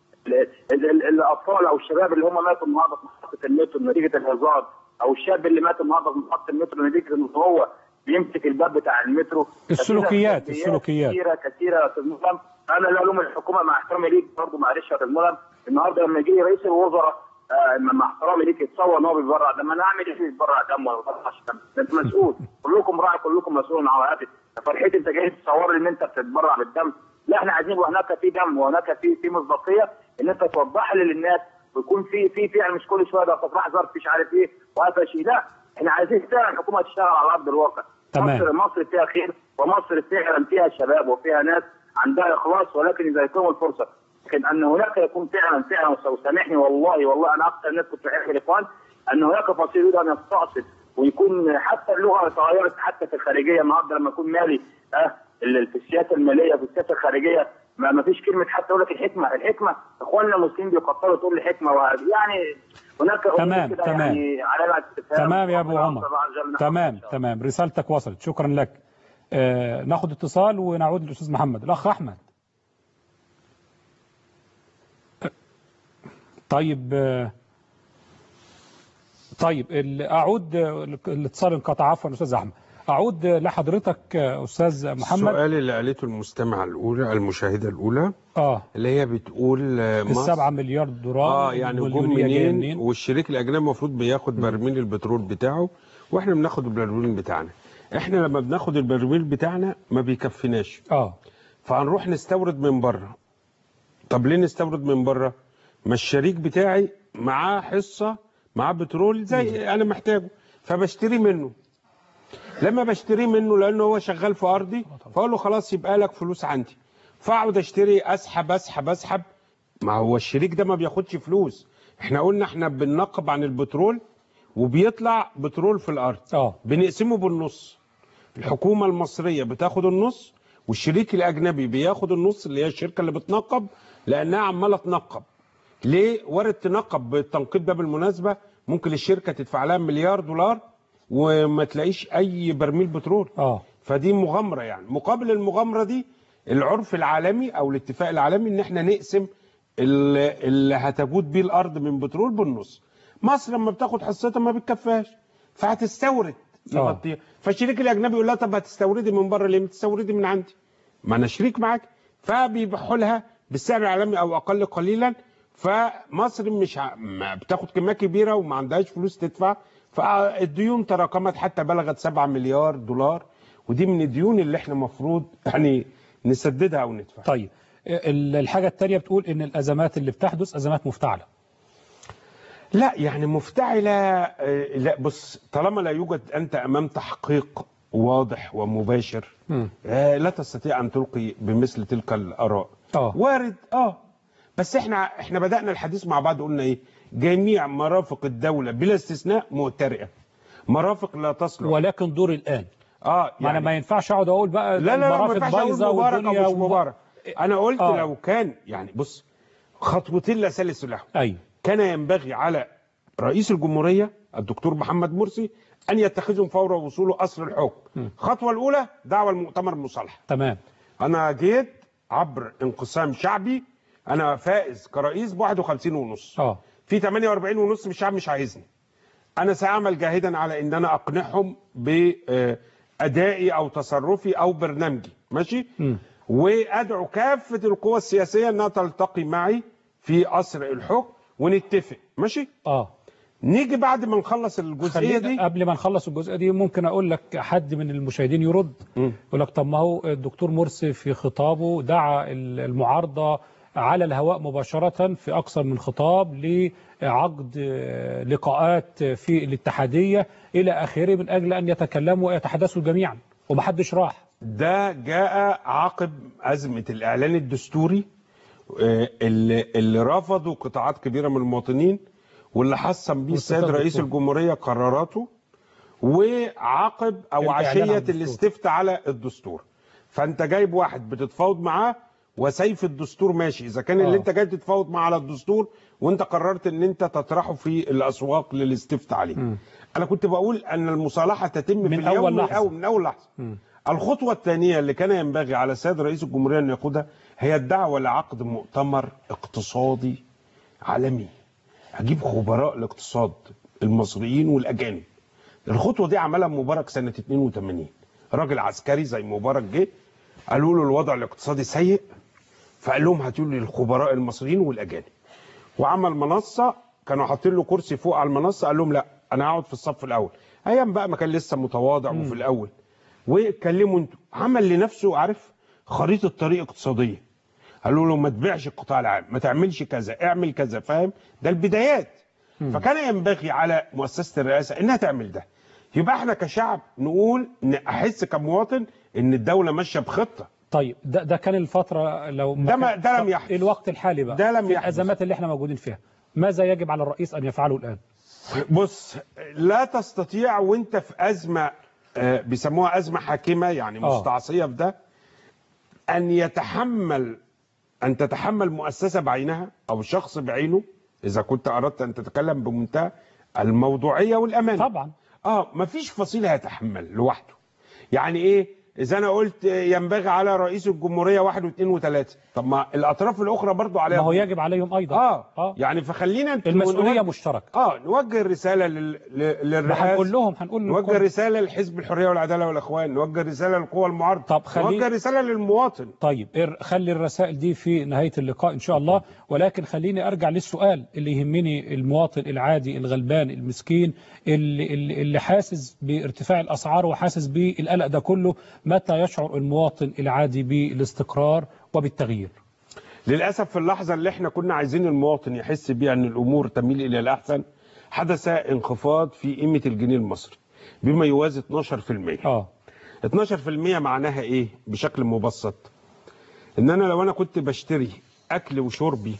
الاطفال او الشباب اللي هم ماتوا النهارده في محطه المترو نتيجه الهزار، او الشاب اللي مات النهارده في محطه المترو نتيجه ان هو بيمسك الباب بتاع المترو. السلوكيات السلوكيات كثيره كثيره يا استاذ ملهم. انا لا الوم الحكومه مع احترامي ليك برضه معلش يا استاذ ملهم، النهارده لما يجي رئيس الوزراء آه مع احترامي ليك يتصور ان هو بيتبرع دم، انا اعمل ايه بيتبرع دم ولا ما بيتبرعش دم؟ انت مسؤول، كلكم راعي كلكم مسؤول عن عواقبك. فرحتي انت جاي تصور لي ان انت بتتبرع بالدم، لا احنا عايزين وهناك في دم وهناك في في مصداقيه ان انت توضح لي للناس ويكون في في فعل، مش كل شويه ده تطرح ظرف مش عارف ايه وهذا شيء، لا احنا عايزين فعلا الحكومه تشتغل على ارض الواقع. تمام. مصر مصر فيها خير، ومصر فعلا فيها شباب وفيها ناس عندها اخلاص، ولكن اذا يكون الفرصه لكن ان هناك يكون فعلا فعلا وسامحني والله والله انا اكثر الناس كنت بحب الاخوان ان هناك فصيل يريد ان يستعصي ويكون حتى اللغه تغيرت حتى في الخارجيه. النهارده لما يكون مالي اه في السياسه الماليه في السياسه الخارجيه ما, ما فيش كلمه حتى يقول لك الحكمه، الحكمه اخواننا المسلمين بيقطروا تقول الحكمه يعني هناك تمام تمام يعني علامه استفهام. تمام يا ابو عمر. تمام تمام رسالتك وصلت، شكرا لك. آه ناخد اتصال ونعود للاستاذ محمد. الاخ احمد. طيب طيب اعود الاتصال انقطع عفوا استاذ احمد. اعود لحضرتك استاذ محمد. السؤال اللي قالته المستمعه الاولى المشاهده الاولى اه اللي هي بتقول السبعة مليار دولار اه يعني جم منين، والشريك الاجنبي المفروض بياخد برميل البترول بتاعه واحنا بناخد البرميل بتاعنا. احنا لما بناخد البرميل بتاعنا ما بيكفيناش اه فهنروح نستورد من بره. طب ليه نستورد من بره؟ ما الشريك بتاعي معاه حصه معاه بترول زي انا محتاجه فبشتري منه. لما بشتري منه لانه هو شغال في ارضي فاقول له خلاص يبقى لك فلوس عندي، فاقعد اشتري اسحب اسحب اسحب. ما هو الشريك ده ما بياخدش فلوس. احنا قلنا احنا بننقب عن البترول وبيطلع بترول في الارض اه بنقسمه بالنص. الحكومه المصريه بتاخد النص والشريك الاجنبي بياخد النص اللي هي الشركه اللي بتنقب لانها عماله تنقب. ليه؟ وارد تنقب بالتنقيب ده بالمناسبه، ممكن الشركه تدفع لها مليار دولار وما تلاقيش اي برميل بترول. اه فدي مغامره يعني. مقابل المغامره دي العرف العالمي او الاتفاق العالمي ان احنا نقسم اللي, اللي هتجود بيه الارض من بترول بالنص. مصر لما بتاخد حصتها ما بتكفاش فهتستورد يغطيها. فالشريك الاجنبي يقول لها طب هتستوردي من بره ليه؟ ما تستوردي من عندي، ما انا شريك معاك. فبيبيعوا لها بالسعر العالمي او اقل قليلا. فمصر مش ع... ما بتاخد كميه كبيره وما عندهاش فلوس تدفع، فالديون تراكمت حتى بلغت سبعة مليار دولار، ودي من الديون اللي احنا المفروض يعني نسددها او ندفع. طيب الحاجه الثانيه بتقول ان الازمات اللي بتحدث ازمات مفتعله. لا يعني مفتعله، لا بص، طالما لا يوجد انت امام تحقيق واضح ومباشر م. لا تستطيع ان تلقي بمثل تلك الاراء. اه وارد اه بس احنا احنا بدانا الحديث مع بعض قلنا ايه؟ جميع مرافق الدوله بلا استثناء مؤترئه، مرافق لا تصلح. ولكن دور الان اه يعني ما انا ما ينفعش اقعد اقول بقى لا لا لا ما المرافق بايظه والدنيا مش مبارك. انا قلت آه. لو كان يعني بص، خطوتين لا ثالث لهم. ايوه كان ينبغي على رئيس الجمهوريه الدكتور محمد مرسي ان يتخذهم فور وصوله قصر الحكم. الخطوه الاولى دعوه المؤتمر المصالحه. تمام. انا جيت عبر انقسام شعبي، انا فائز كرئيس ب واحد وخمسين ونص. اه في ثمانية وأربعين ونص من الشعب مش عايزني. انا ساعمل جاهدا على ان انا اقنعهم بادائي او تصرفي او برنامجي، ماشي؟ م. وادعو كافه القوى السياسيه انها تلتقي معي في قصر الحكم ونتفق، ماشي؟ اه نيجي بعد ما نخلص الجزئيه دي. قبل ما نخلص الجزئيه دي ممكن اقول لك حد من المشاهدين يرد يقول لك طب ما هو الدكتور مرسي في خطابه دعا المعارضه على الهواء مباشره في اكثر من خطاب لعقد لقاءات في الاتحاديه الى اخره من اجل ان يتكلموا ويتحدثوا جميعا ومحدش راح. ده جاء عقب ازمه الاعلان الدستوري اللي, اللي رفضوا قطاعات كبيره من المواطنين، واللي حسم بيه السيد رئيس الجمهوريه قراراته، وعقب او عشيه الاستفتاء على الدستور. فانت جايب واحد بتتفاوض معاه وسيف الدستور ماشي، اذا كان آه. اللي انت جاي تتفاوض معاه على الدستور وانت قررت ان انت تطرحه في الاسواق للاستفتاء عليه. م. انا كنت بقول ان المصالحه تتم من في اليوم اول لحظه أو من اول لحظه. م. الخطوه الثانيه اللي كان ينبغي على السيد رئيس الجمهوريه ان ياخدها هي الدعوه لعقد مؤتمر اقتصادي عالمي. اجيب خبراء الاقتصاد المصريين والاجانب. الخطوه دي عملها مبارك سنه اتنين وتمانين، راجل عسكري زي مبارك جه قالوا له الوضع الاقتصادي سيء، فقال لهم هاتوا لي الخبراء المصريين والاجانب. وعمل منصه كانوا حاطين له كرسي فوق على المنصه، قال لهم لا انا هقعد في الصف الاول. ايام بقى ما كان لسه متواضع م. وفي الاول. واتكلموا انتوا، عمل لنفسه عارف خريطه طريق اقتصاديه. قالوا له ما تبيعش القطاع العام، ما تعملش كذا، اعمل كذا، فاهم؟ ده البدايات. م. فكان ينبغي على مؤسسه الرئاسه انها تعمل ده. يبقى احنا كشعب نقول ان احس كمواطن ان الدوله ماشيه بخطه. طيب ده ده كان الفتره لو ده ما ده لم يحدث. الوقت الحالي بقى ده لم في يحدث. الازمات اللي احنا موجودين فيها، ماذا يجب على الرئيس ان يفعله الان؟ بص، لا تستطيع وانت في ازمه آه بيسموها ازمه حاكمه يعني مستعصيه في ده، ان يتحمل ان تتحمل مؤسسه بعينها او شخص بعينه اذا كنت اردت ان تتكلم بمنتهى الموضوعيه والامانه. طبعا اه مفيش فصيل هيتحمل لوحده. يعني ايه؟ اذا انا قلت ينبغي على رئيس الجمهوريه واحد واثنين وثلاثه، طب ما الاطراف الاخرى برضو عليها، ما هو يجب عليهم ايضا. اه, آه. يعني فخلينا المسؤوليه مشتركه. اه نوجه رساله لل... للرئاسه، هنقول لهم هنقول نوجه رساله لحزب الحريه والعداله والاخوان، نوجه رساله للقوى المعارضه، طب خلي... نوجه رساله للمواطن. طيب خلي الرسائل دي في نهايه اللقاء ان شاء الله، ولكن خليني ارجع للسؤال اللي يهمني، المواطن العادي الغلبان المسكين اللي اللي, اللي حاسس بارتفاع الاسعار وحاسس بالقلق ده كله، متى يشعر المواطن العادي بالاستقرار وبالتغيير؟ للأسف في اللحظة اللي احنا كنا عايزين المواطن يحس بيها أن الأمور تميل إلى الأحسن، حدث انخفاض في قيمة الجنيه المصري بما يوازي اتناشر في المية. اه اتناشر في المية معناها إيه بشكل مبسط؟ إن أنا لو أنا كنت بشتري أكل وشربي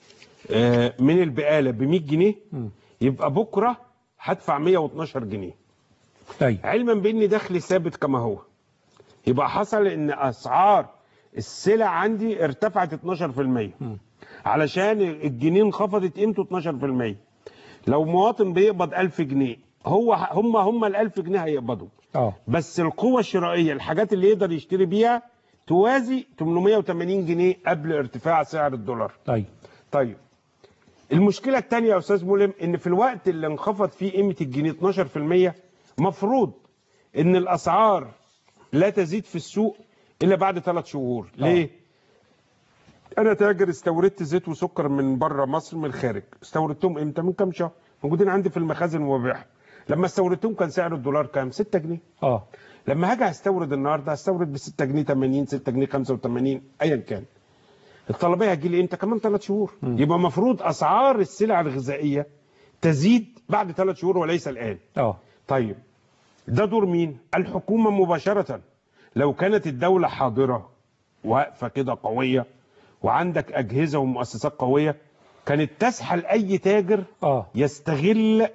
من البقالة ب مية جنيه، يبقى بكرة هدفع مية واتناشر جنيه. طيب. علما بأن دخلي ثابت كما هو، يبقى حصل ان اسعار السلع عندي ارتفعت اتناشر في المية. علشان الجنيه انخفضت قيمته اتناشر في المية. لو مواطن بيقبض ألف جنيه هو هم هم ال ألف جنيه هيقبضوا. اه بس القوة الشرائية الحاجات اللي يقدر يشتري بيها توازي ثمانمائة وثمانين جنيه قبل ارتفاع سعر الدولار. طيب طيب المشكلة الثانية يا أستاذ ملهم إن في الوقت اللي انخفض فيه قيمة الجنيه اتناشر في المية مفروض إن الأسعار لا تزيد في السوق إلا بعد ثلاث شهور. آه. ليه؟ أنا تاجر استوردت زيت وسكر من بره مصر من الخارج، استوردتهم إمتى؟ من كام شهر، موجودين عندي في المخازن وببيعهم. لما استوردتهم كان سعر الدولار كام؟ ستة جنيه. اه لما هاجي استورد النهارده هستورد ب ستة جنيه ثمانين، ستة جنيه خمسة وثمانين ايا كان. الطلبيه هتجي لي امتى؟ كمان ثلاث شهور. م. يبقى المفروض اسعار السلع الغذائيه تزيد بعد ثلاث شهور وليس الان. اه طيب ده دور مين؟ الحكومه مباشره. لو كانت الدوله حاضره واقفه كده قويه وعندك اجهزه ومؤسسات قويه كانت تسحل اي تاجر اه يستغل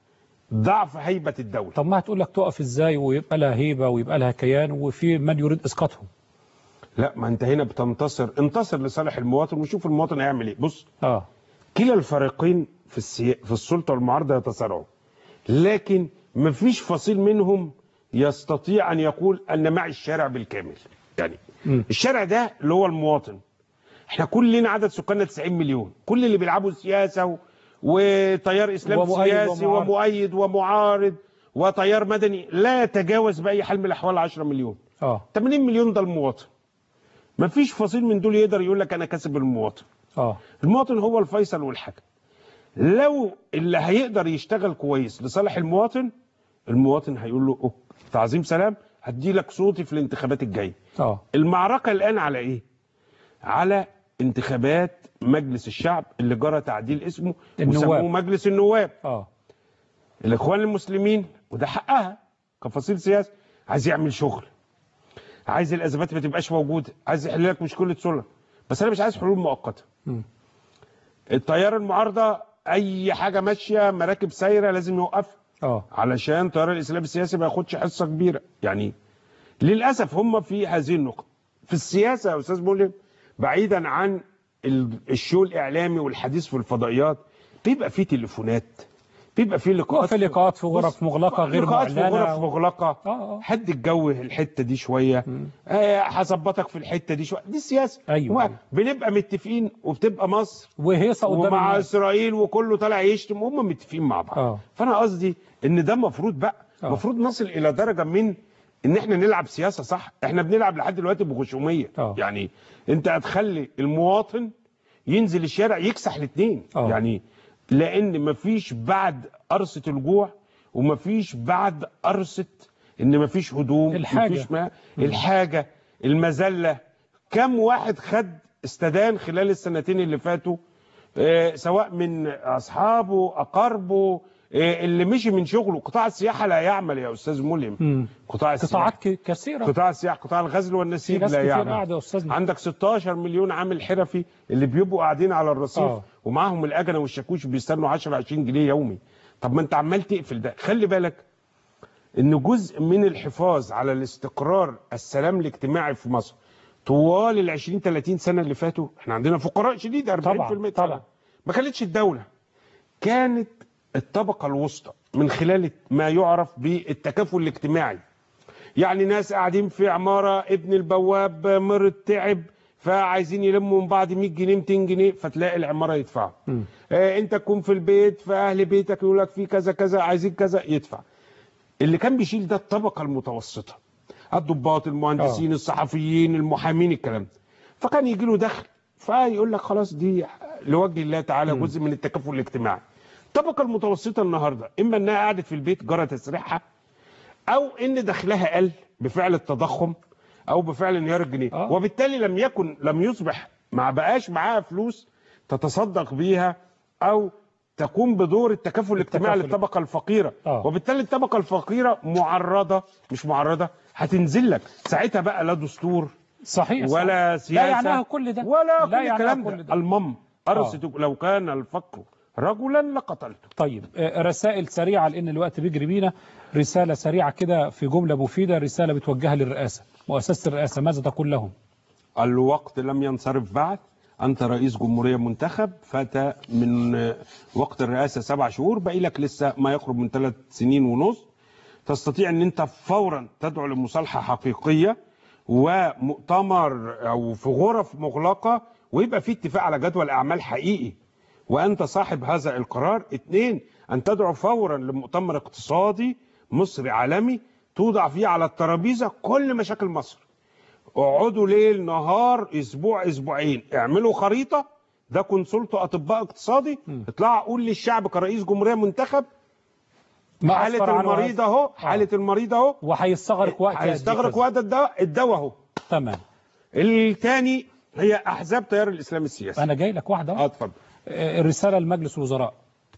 ضعف هيبه الدوله. طب ما هتقول لك تقف ازاي ويبقى لها هيبه ويبقى لها كيان وفي من يريد اسقاطهم؟ لا ما انت هنا بتنتصر، انتصر لصالح المواطن وشوف المواطن هيعمل ايه. بص اه كلا الفريقين في السي... في السلطه والمعارضه يتصارعوا، لكن مفيش فصيل منهم يستطيع ان يقول ان معي الشارع بالكامل. يعني م. الشارع ده اللي هو المواطن. احنا كلنا عدد سكاننا تسعين مليون، كل اللي بيلعبوا سياسه و... وتيار اسلام ومؤيد سياسي ومعارض. ومؤيد ومعارض وتيار مدني لا يتجاوز باي حال من الاحوال عشرة مليون. اه ثمانين مليون ده المواطن. مفيش فصيل من دول يقدر يقول لك انا كسب المواطن. اه المواطن هو الفيصل والحكم. لو اللي هيقدر يشتغل كويس لصالح المواطن، المواطن هيقول له أوه. تعظيم سلام هدي لك صوتي في الانتخابات الجايه. اه المعركه الان على ايه؟ على انتخابات مجلس الشعب اللي جرى تعديل اسمه النواب. وسموه مجلس النواب. اه الاخوان المسلمين وده حقها كفصيل سياسي عايز يعمل شغل، عايز الازمات ما تبقاش موجوده، عايز يحل لك مشكله سلة، بس انا مش عايز حلول مؤقته. م. التيار المعارضه اي حاجه ماشيه مراكب سايره لازم يوقفها اه علشان تيار الاسلام السياسي ما ياخدش حصه كبيره. يعني للاسف هم في هذه النقطه. في السياسه يا استاذ ملهم بعيدا عن ال- الشو الاعلامي والحديث في الفضائيات بيبقى فيه تليفونات، بيبقى فيه لقاءات وفي لقاءات في غرف بص، مغلقه غير لقاءات في معلنه غرف مغلقه. اه اه حد الجو الحته دي شويه، آه هظبطك في الحته دي شويه، دي السياسه. أيوة. هو بنبقى متفقين وبتبقى مصر وهيصه قدام ومع الناس. اسرائيل وكله طالع يشتم وهم متفقين مع بعض. آه. فانا قصدي ان ده المفروض بقى آه. المفروض نصل الى درجه من ان احنا نلعب سياسه صح. احنا بنلعب لحد دلوقتي بغشوميه. آه. يعني انت هتخلي المواطن ينزل الشارع يكسح الاثنين. آه. يعني لان مفيش بعد قرصه الجوع ومفيش بعد قرصه ان مفيش هدوم، الحاجة. مفيش ما الحاجه المذله. كم واحد خد استدان خلال السنتين اللي فاتوا، آه سواء من اصحابه اقاربه، آه اللي مشي من شغله. قطاع السياحه لا يعمل يا استاذ ملهم. مم. قطاع السياحه قطاعات ك- كثيره. قطاع السياحه قطاع الغزل والنسيج في ناس لا كتير يعمل. قاعدة يا أستاذنا. عندك ستاشر مليون عامل حرفي اللي بيبقوا قاعدين على الرصيف آه. ومعاهم الاجنه والشاكوش بيستنوا عشرة عشرين جنيه يومي. طب ما انت عمال تقفل ده. خلي بالك ان جزء من الحفاظ على الاستقرار السلام الاجتماعي في مصر طوال ال عشرين ثلاثين سنه اللي فاتوا احنا عندنا فقراء شديد أربعين بالمية. طبعا طبعا. ما كانتش الدوله، كانت الطبقه الوسطى من خلال ما يعرف بالتكافل الاجتماعي. يعني ناس قاعدين في عماره ابن البواب مرض تعب فعايزين يلموا من بعض مية جنيه ميتين جنيه فتلاقي العماره يدفعوا. آه انت تكون في البيت فاهل بيتك يقول لك في كذا كذا عايزين كذا يدفع. اللي كان بيشيل ده الطبقه المتوسطه، الضباط المهندسين آه. الصحفيين المحامين الكلام ده. فكان يجي له دخل فيقول لك خلاص دي لوجه الله تعالى جزء من التكافل الاجتماعي. الطبقه المتوسطه النهارده اما انها قعدت في البيت جرى تسريحها او ان دخلها قل بفعل التضخم او بفعل انهيار الجنيه. آه. وبالتالي لم يكن لم يصبح ما بقاش معاها فلوس تتصدق بيها او تقوم بدور التكافل الاجتماعي التكافل. للطبقه الفقيره. آه. وبالتالي الطبقه الفقيره معرضه مش معرضه هتنزل لك ساعتها بقى لا دستور صحيح ولا صحيح. سياسه لا يعنيها كل ده ولا كل لا يعنيها الكلام كل ده. ده. المم أرسل لو كان الفقر رجلا لقتلته. طيب آه، رسائل سريعه لان الوقت بيجري بينا. رساله سريعه كده في جمله مفيده، رساله بتوجهها للرئاسه، مؤسسه الرئاسه، ماذا تقول لهم؟ الوقت لم ينصرف بعد، انت رئيس جمهوريه منتخب، فات من وقت الرئاسه سبع شهور، باقي لك لسه ما يقرب من ثلاث سنين ونص. تستطيع ان انت فورا تدعو لمصالحه حقيقيه ومؤتمر او في غرف مغلقه، ويبقى في اتفاق على جدول اعمال حقيقي وانت صاحب هذا القرار. اثنين، ان تدعو فورا لمؤتمر اقتصادي مصري عالمي توضع فيه على الترابيزه كل مشاكل مصر. اقعدوا ليل نهار اسبوع اسبوعين، اعملوا خريطه، ده كونسلتو اطباء اقتصادي، اطلع قول للشعب كرئيس جمهوريه منتخب حاله المريض اهو، حاله المريض اهو، وهيستغرق وقت هيستغرق وقت الدواء الدواء اهو. تمام. الثاني هي احزاب تيار الاسلام السياسي. انا جاي لك واحده. اه اتفضل. الرساله لمجلس الوزراء.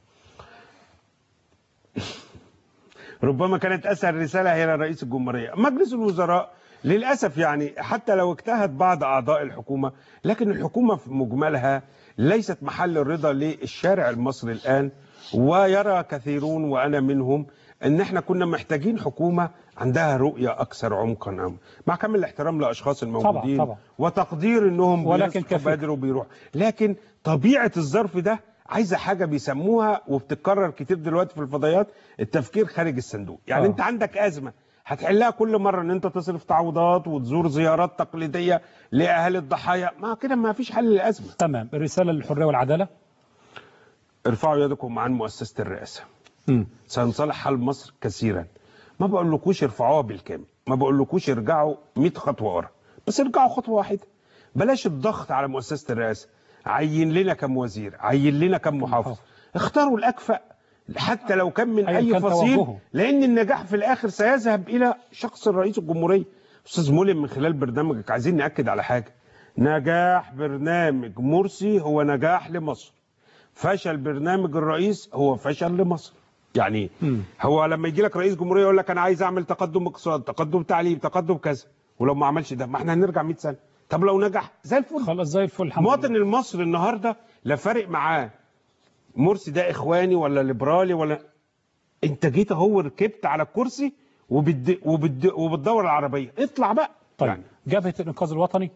ربما كانت اسهل رساله هي لرئيس الجمهوريه. مجلس الوزراء للاسف يعني حتى لو اجتهد بعض اعضاء الحكومه، لكن الحكومه في مجملها ليست محل الرضا للشارع المصري الان، ويرى كثيرون وانا منهم ان احنا كنا محتاجين حكومه عندها رؤيه اكثر عمقا، مع كامل الاحترام لاشخاص الموجودين طبعا طبعا. وتقدير انهم ولكن بيرسلوا وبيروحوا، لكن طبيعه الظرف ده عايزه حاجه بيسموها وبتتكرر كتير دلوقتي في الفضائيات التفكير خارج الصندوق. يعني أوه. انت عندك ازمه هتحلها كل مره ان انت تصرف تعويضات وتزور زيارات تقليديه لاهالي الضحايا، ما كده ما فيش حل للازمه. تمام. الرساله للحريه والعداله. ارفعوا يدكم عن مؤسسه الرئاسه. م. سينصلح حال مصر كثيرا. ما بقولكوش ارفعوها بالكامل، ما بقولكوش ارجعوا مئة خطوه ورا، بس ارجعوا خطوه واحده. بلاش الضغط على مؤسسه الرئاسه. عين لنا كم وزير، عين لنا كم محافظ، اختاروا الاكفأ حتى لو كان من اي كان فصيل توجهه. لان النجاح في الاخر سيذهب الى شخص الرئيس الجمهوريه. استاذ مولم، من خلال برنامجك عايزين ناكد على حاجه، نجاح برنامج مرسي هو نجاح لمصر، فشل برنامج الرئيس هو فشل لمصر. يعني م. هو لما يجي لك رئيس جمهوريه يقول لك انا عايز اعمل تقدم اقتصاد، تقدم تعليم، تقدم كذا، ولو ما عملش ده ما احنا هنرجع مئة سنه. طب لو نجح زي الفل، خلاص زي الفل. المواطن المصري النهارده لا فارق معاه مرسي ده اخواني ولا ليبرالي ولا، انت جيت اهو ركبت على الكرسي وبد... وبد... وبتدور العربيه، اطلع بقى. طيب يعني جبهه الانقاذ الوطني،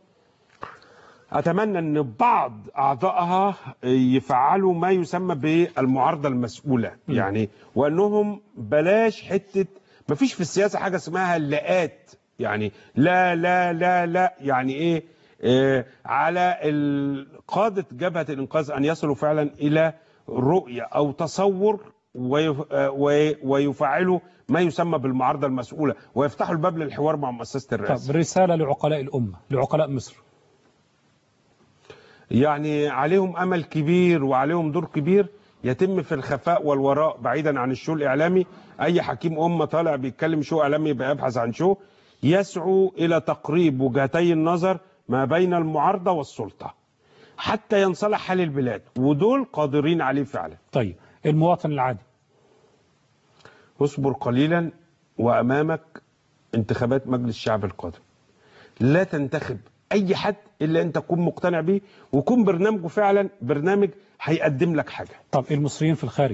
اتمنى ان بعض اعضائها يفعلوا ما يسمى بالمعارضه المسؤوله، م. يعني وانهم بلاش حته، ما فيش في السياسه حاجه اسمها اللاءات، يعني لا لا لا لا، يعني ايه, إيه على قاده جبهه الانقاذ ان يصلوا فعلا الى رؤيه او تصور ويفعلوا ما يسمى بالمعارضه المسؤوله ويفتحوا الباب للحوار مع مؤسسه الرئاسه. طب رساله لعقلاء الامه، لعقلاء مصر. يعني عليهم امل كبير وعليهم دور كبير يتم في الخفاء والوراء بعيدا عن الشو الاعلامي. اي حكيم امه طالع بيتكلم شو اعلامي يبقى يبحث عن شو، يسعوا الى تقريب وجهتي النظر ما بين المعارضه والسلطه حتى ينصلح حال البلاد، ودول قادرين عليه فعلا. طيب المواطن العادي، اصبر قليلا وامامك انتخابات مجلس الشعب القادم. لا تنتخب اي حد الا انت تكون مقتنع بيه ويكون برنامجه فعلا برنامج هيقدم لك حاجه. طب المصريين في الخارج،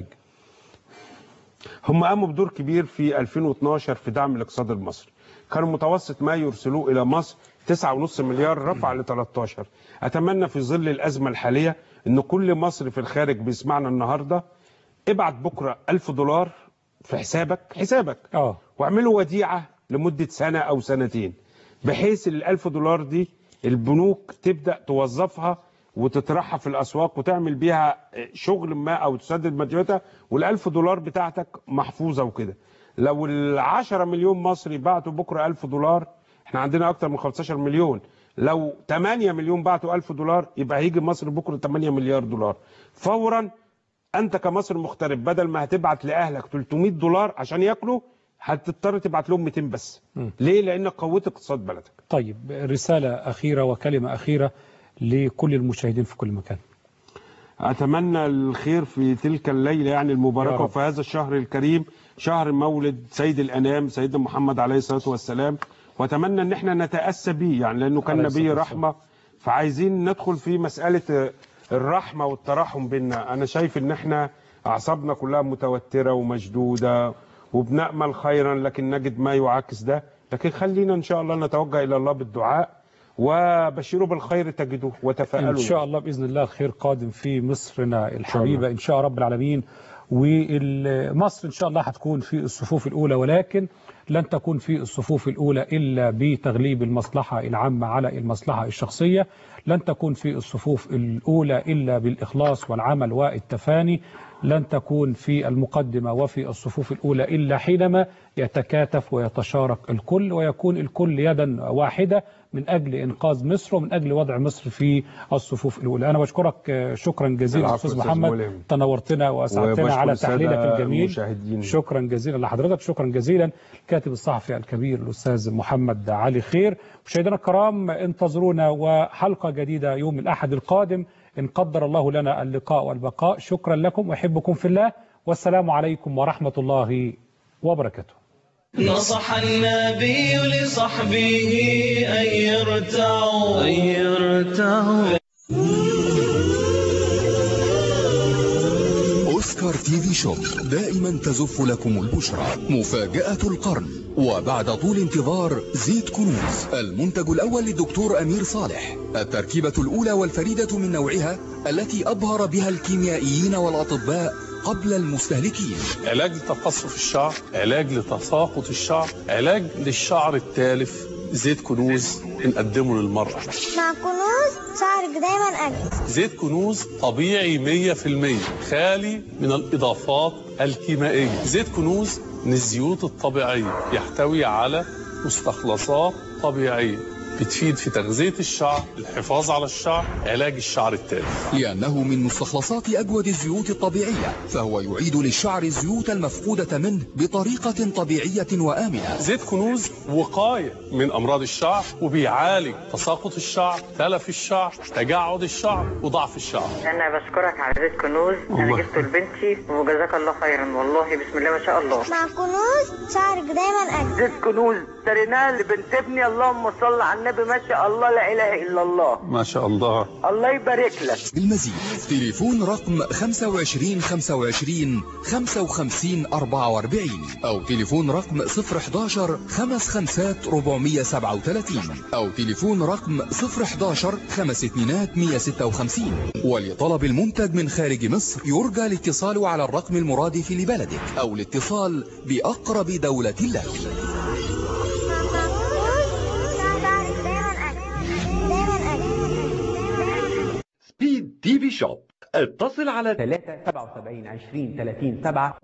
هم قاموا بدور كبير في ألفين واثناشر في دعم الاقتصاد المصري. كانوا متوسط ما يرسلوه الى مصر تسعة ونص مليار، رفع ل ثلاثة عشر. اتمنى في ظل الازمه الحاليه ان كل مصري في الخارج بيسمعنا النهارده ابعت بكره ألف دولار في حسابك حسابك اه واعملوا وديعه لمده سنه او سنتين، بحيث ال ألف دولار دي البنوك تبدا توظفها وتطرحها في الاسواق وتعمل بيها شغل ما او تسدد مديونتها، والألف دولار بتاعتك محفوظه وكده. لو العشرة مليون مصري بعتوا بكره ألف دولار، احنا عندنا اكتر من خمستاشر مليون، لو ثمانية مليون بعتوا ألف دولار يبقى هيجي مصر بكره ثمانية مليار دولار فورا. انت كمصر مغترب بدل ما هتبعت لاهلك ثلاثمئة دولار عشان ياكلوا هتضطر تبعت لهم مئتين بس. م. ليه؟ لانك قوت اقتصاد بلدك. طيب رساله اخيره وكلمه اخيره لكل المشاهدين في كل مكان. اتمنى الخير في تلك الليله يعني المباركه وفي هذا الشهر الكريم، شهر مولد سيد الانام سيدنا محمد عليه الصلاه والسلام، واتمنى ان احنا نتاسى به يعني لانه كان نبي رحمه، فعايزين ندخل في مساله الرحمه والتراحم بيننا. انا شايف ان احنا اعصابنا كلها متوتره ومشدوده وبنامل خيرا لكن نجد ما يعاكس ده، لكن خلينا ان شاء الله نتوجه الى الله بالدعاء وبشروا بالخير تجدوه وتفاءلوا. ان شاء الله باذن الله الخير قادم في مصرنا الحبيبه ان شاء رب العالمين. ومصر ان شاء الله هتكون في الصفوف الاولى، ولكن لن تكون في الصفوف الاولى الا بتغليب المصلحه العامه على المصلحه الشخصيه، لن تكون في الصفوف الاولى الا بالاخلاص والعمل والتفاني، لن تكون في المقدمه وفي الصفوف الاولى الا حينما يتكاتف ويتشارك الكل ويكون الكل يدا واحده من أجل إنقاذ مصر ومن أجل وضع مصر في الصفوف الأولى. أنا بشكرك شكرا جزيلا أستاذ محمد، تنورتنا وأسعدتنا على تحليلك الجميل. شكرا جزيلا لحضرتك، شكرا جزيلا الكاتب الصحفي الكبير الأستاذ محمد علي خير. مشاهدينا الكرام انتظرونا وحلقة جديدة يوم الأحد القادم إن قدر الله لنا اللقاء والبقاء. شكرا لكم وأحبكم في الله، والسلام عليكم ورحمة الله وبركاته. نصح النبي لصحبه أن يرتعوا أن يرتعوا. أوسكار تي في شوب دائما تزف لكم البشرى. مفاجأة القرن، وبعد طول انتظار زيت كنوز، المنتج الأول للدكتور أمير صالح، التركيبة الأولى والفريدة من نوعها التي أبهر بها الكيميائيين والأطباء قبل المستهلكين. علاج لتقصف الشعر، علاج لتساقط الشعر، علاج للشعر التالف. زيت كنوز بنقدمه للمرأة. مع كنوز شعرك دايما أجمل. زيت كنوز طبيعي مية في المية، خالي من الإضافات الكيميائية. زيت كنوز من الزيوت الطبيعية، يحتوي على مستخلصات طبيعية بتفيد في تغذية الشعر، الحفاظ على الشعر، علاج الشعر التالف. لأنه من مستخلصات أجود الزيوت الطبيعية، فهو يعيد للشعر الزيوت المفقودة منه بطريقة طبيعية وآمنة. زيت كنوز وقاية من أمراض الشعر، وبيعالج تساقط الشعر، تلف الشعر، تجعد الشعر، وضعف الشعر. أنا بشكرك على زيت كنوز، أنا جبته لبنتي وجزاك الله خيرا، والله بسم الله ما شاء الله. مع كنوز شعرك دايما أجمل. زيت كنوز اشتريناه لبنت ابني، اللهم صل على النبي، ما شاء الله لا اله الا الله، ما شاء الله، الله يبارك لك. بالمزيد تليفون رقم خمسة وعشرين خمسة وعشرين خمسة وخمسين أربعة وأربعين او تليفون رقم صفر حداشر خمس خمسات أربعمية سبعة وثلاثين او تليفون رقم صفر حداشر خمس اتنينات مية ستة وخمسين. ولطلب المنتج من خارج مصر يرجى الاتصال على الرقم المرادف لبلدك او الاتصال بأقرب دولة لك. سبيد تي في شوب، اتصل على ثلاثة سبعة وسبعين عشرين ثلاثين سبعة.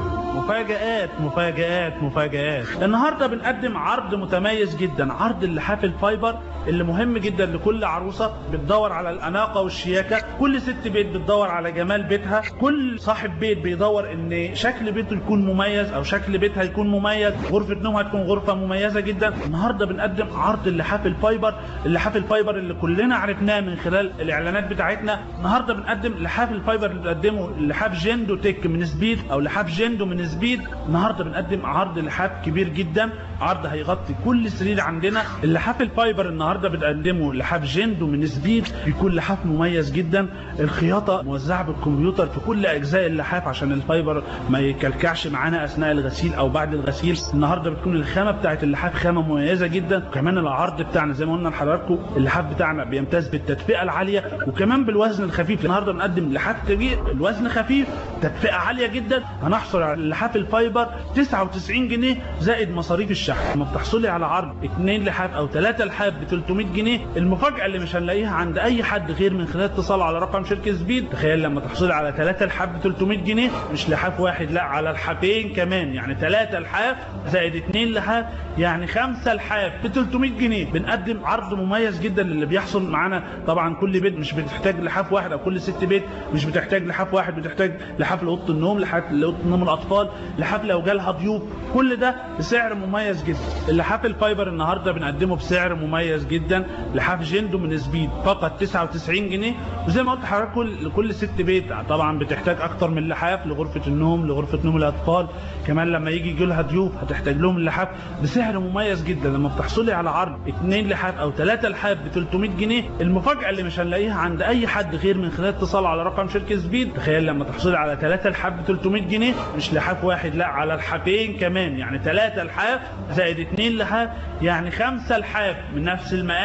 مفاجآت مفاجآت مفاجآت. النهارده بنقدم عرض متميز جدا، عرض اللحاف الفايبر اللي مهم جدا لكل عروسه بتدور على الاناقه والشياكه، كل ست بيت بتدور على جمال بيتها، كل صاحب بيت بيدور ان شكل بيته يكون مميز او شكل بيتها يكون مميز، غرفه نومها تكون غرفه مميزه جدا. النهارده بنقدم عرض اللحاف الفايبر، اللحاف الفايبر اللي كلنا عرفناه من خلال الاعلانات بتاعتنا. النهارده بنقدم لحاف الفايبر اللي بنقدمه لحاف جندو تك من سبيد او لحاف جندو من سبيد. النهارده بنقدم عرض لحاف كبير جدا، عرض هيغطي كل سرير عندنا. اللحاف الفايبر النهارده بنقدمه لحاف جندو من سبيد، بيكون لحاف مميز جدا، الخياطه موزعه بالكمبيوتر في كل اجزاء اللحاف عشان الفايبر ما يكلكعش معانا اثناء الغسيل او بعد الغسيل. النهارده بتكون الخامه بتاعت اللحاف خامه مميزه جدا، وكمان العرض بتاعنا زي ما قلنا لحضراتكم اللحاف بتاعنا بيمتاز بالتدفئه العاليه وكمان بالوزن الخفيف. النهارده بنقدم لحاف كبير الوزن خفيف، تدفئه عاليه جدا. هنحصل على اللحاف الفايبر تسعة وتسعين جنيه زائد مصاريف الشحن. لما بتحصلي على عرض اثنين لحاف او ثلاثه لحاف ب ثلاثمية جنيه، المفاجاه اللي مش هنلاقيها عند اي حد غير من خلال اتصال على رقم شركه سبيد. تخيل لما تحصلي على ثلاثه لحاف ب ثلاثمية جنيه، مش لحاف واحد، لا على لحافين كمان، يعني ثلاثه لحاف زائد اثنين لحاف يعني خمسه لحاف ب ثلاثمية جنيه. بنقدم عرض مميز جدا للي بيحصل معانا. طبعا كل بيت مش بتحتاج لحاف واحد او كل ست بيت مش بتحتاج لحاف واحد، بتحتاج لحاف لاوضه النوم، لحاف لاوضه نوم الاطفال، لحاف لو جالها ضيوف، كل ده بسعر مميز جدا. اللحاف الفايبر النهارده بنقدمه بسعر مميز جدا، لحاف جندو من سبيد فقط تسعة وتسعين جنيه. وزي ما قلت لحضراتكم لكل ست بيت طبعا بتحتاج اكتر من لحاف، لغرفه النوم، لغرفه نوم الاطفال، كمان لما يجي يجي لها ضيوف هتحتاج لهم اللحاف بسعر مميز جدا. لما بتحصلي على عرض اثنين لحاف او ثلاثه لحاف ب ثلاثمية جنيه، المفاجاه اللي مش هنلاقيها عند اي حد غير من خلال اتصال على رقم شركه سبيد. تخيل لما تحصلي على ثلاثه لحاف ب ثلاثمية جنيه، مش لحاف واحد، لا على لحافين كمان، يعني ثلاثه لحاف زائد اثنين لحاف يعني خمسه لحاف من نفس المقاس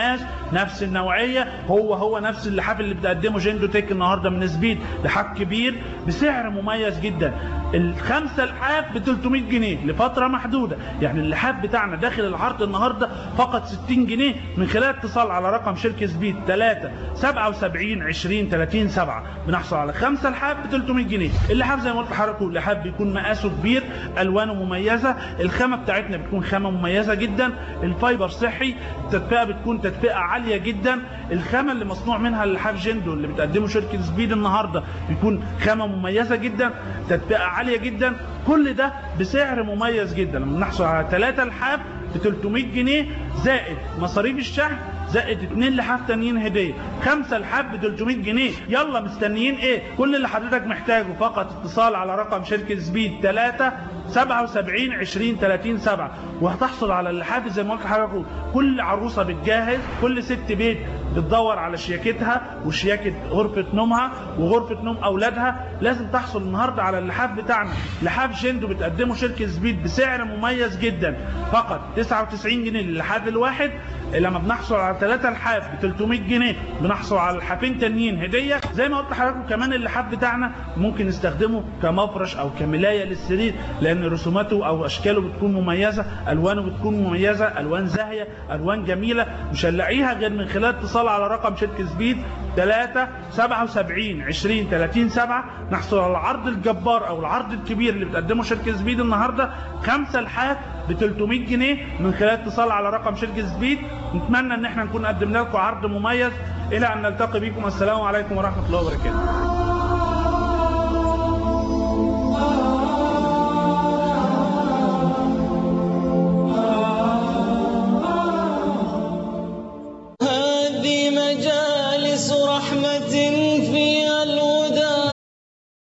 نفس النوعيه، هو هو نفس اللحاف اللي بتقدمه جندو تك النهارده من سبيد، لحاف كبير بسعر مميز جدا. الخمسه لحاف ب ثلاثمائة جنيه لفتره محدوده، يعني اللحاف بتاعنا داخل العرض النهارده فقط ستين جنيه من خلال اتصال على رقم شركه سبيد ثلاثة سبعة سبعة عشرين ثلاثين سبعة بنحصل على خمسه لحاف ب ثلاثمائة جنيه. اللحاف زي ما قلت لحضراتكم اللحاف بيكون مقاسه كبير، الوانه مميزه، الخامه بتاعتنا بتكون خامه مميزه جدا، الفايبر صحي، التدفئه بتكون تدفئه عاليه جدا، الخامه اللي مصنوع منها اللحاف جندو اللي بتقدمه شركه سبيد النهارده بيكون خامه مميزه جدا، تدفئه عاليه جدا، كل ده بسعر مميز جدا. لما نحصل على ثلاثة لحاف ب ثلاثمائة جنيه زائد مصاريف الشحن زائد اثنين لحاف تانيين هديه، خمسه لحاف ب ثلاثمائة جنيه. يلا مستنيين ايه؟ كل اللي حضرتك محتاجه فقط اتصال على رقم شركه سبيد ثلاثة سبعة سبعة عشرين ثلاثين سبعة وهتحصل على اللحاف زي ما قلت لحضرتك. كل عروسه بتجهز، كل ست بيت بتدور على شياكتها وشياكه غرفه نومها وغرفه نوم اولادها، لازم تحصل النهارده على اللحاف بتاعنا. لحاف جندو بتقدمه شركه سبيد بسعر مميز جدا، فقط تسعة وتسعين جنيه للحاف الواحد. لما بنحصل على ثلاثة لحاف ب ثلاثمائة جنيه بنحصل على لحافين تانيين هديه. زي ما قلت لحضراتكم كمان اللحاف بتاعنا ممكن نستخدمه كمفرش او كملايه للسرير، لان رسوماته او اشكاله بتكون مميزه، الوانه بتكون مميزه، الوان زاهيه، الوان جميله، مش هنلاقيها غير من خلال اتصال على رقم شركه سبيد ثلاثة سبعة سبعة عشرين ثلاثين سبعة. نحصل على العرض الجبار او العرض الكبير اللي بتقدمه شركه سبيد النهارده، خمسه لحاف ب ثلاثمائة جنيه من خلال اتصال على رقم شركه سبيد. نتمنى ان احنا نكون قدمنا لكم عرض مميز. الى ان نلتقي بكم، السلام عليكم ورحمه الله وبركاته.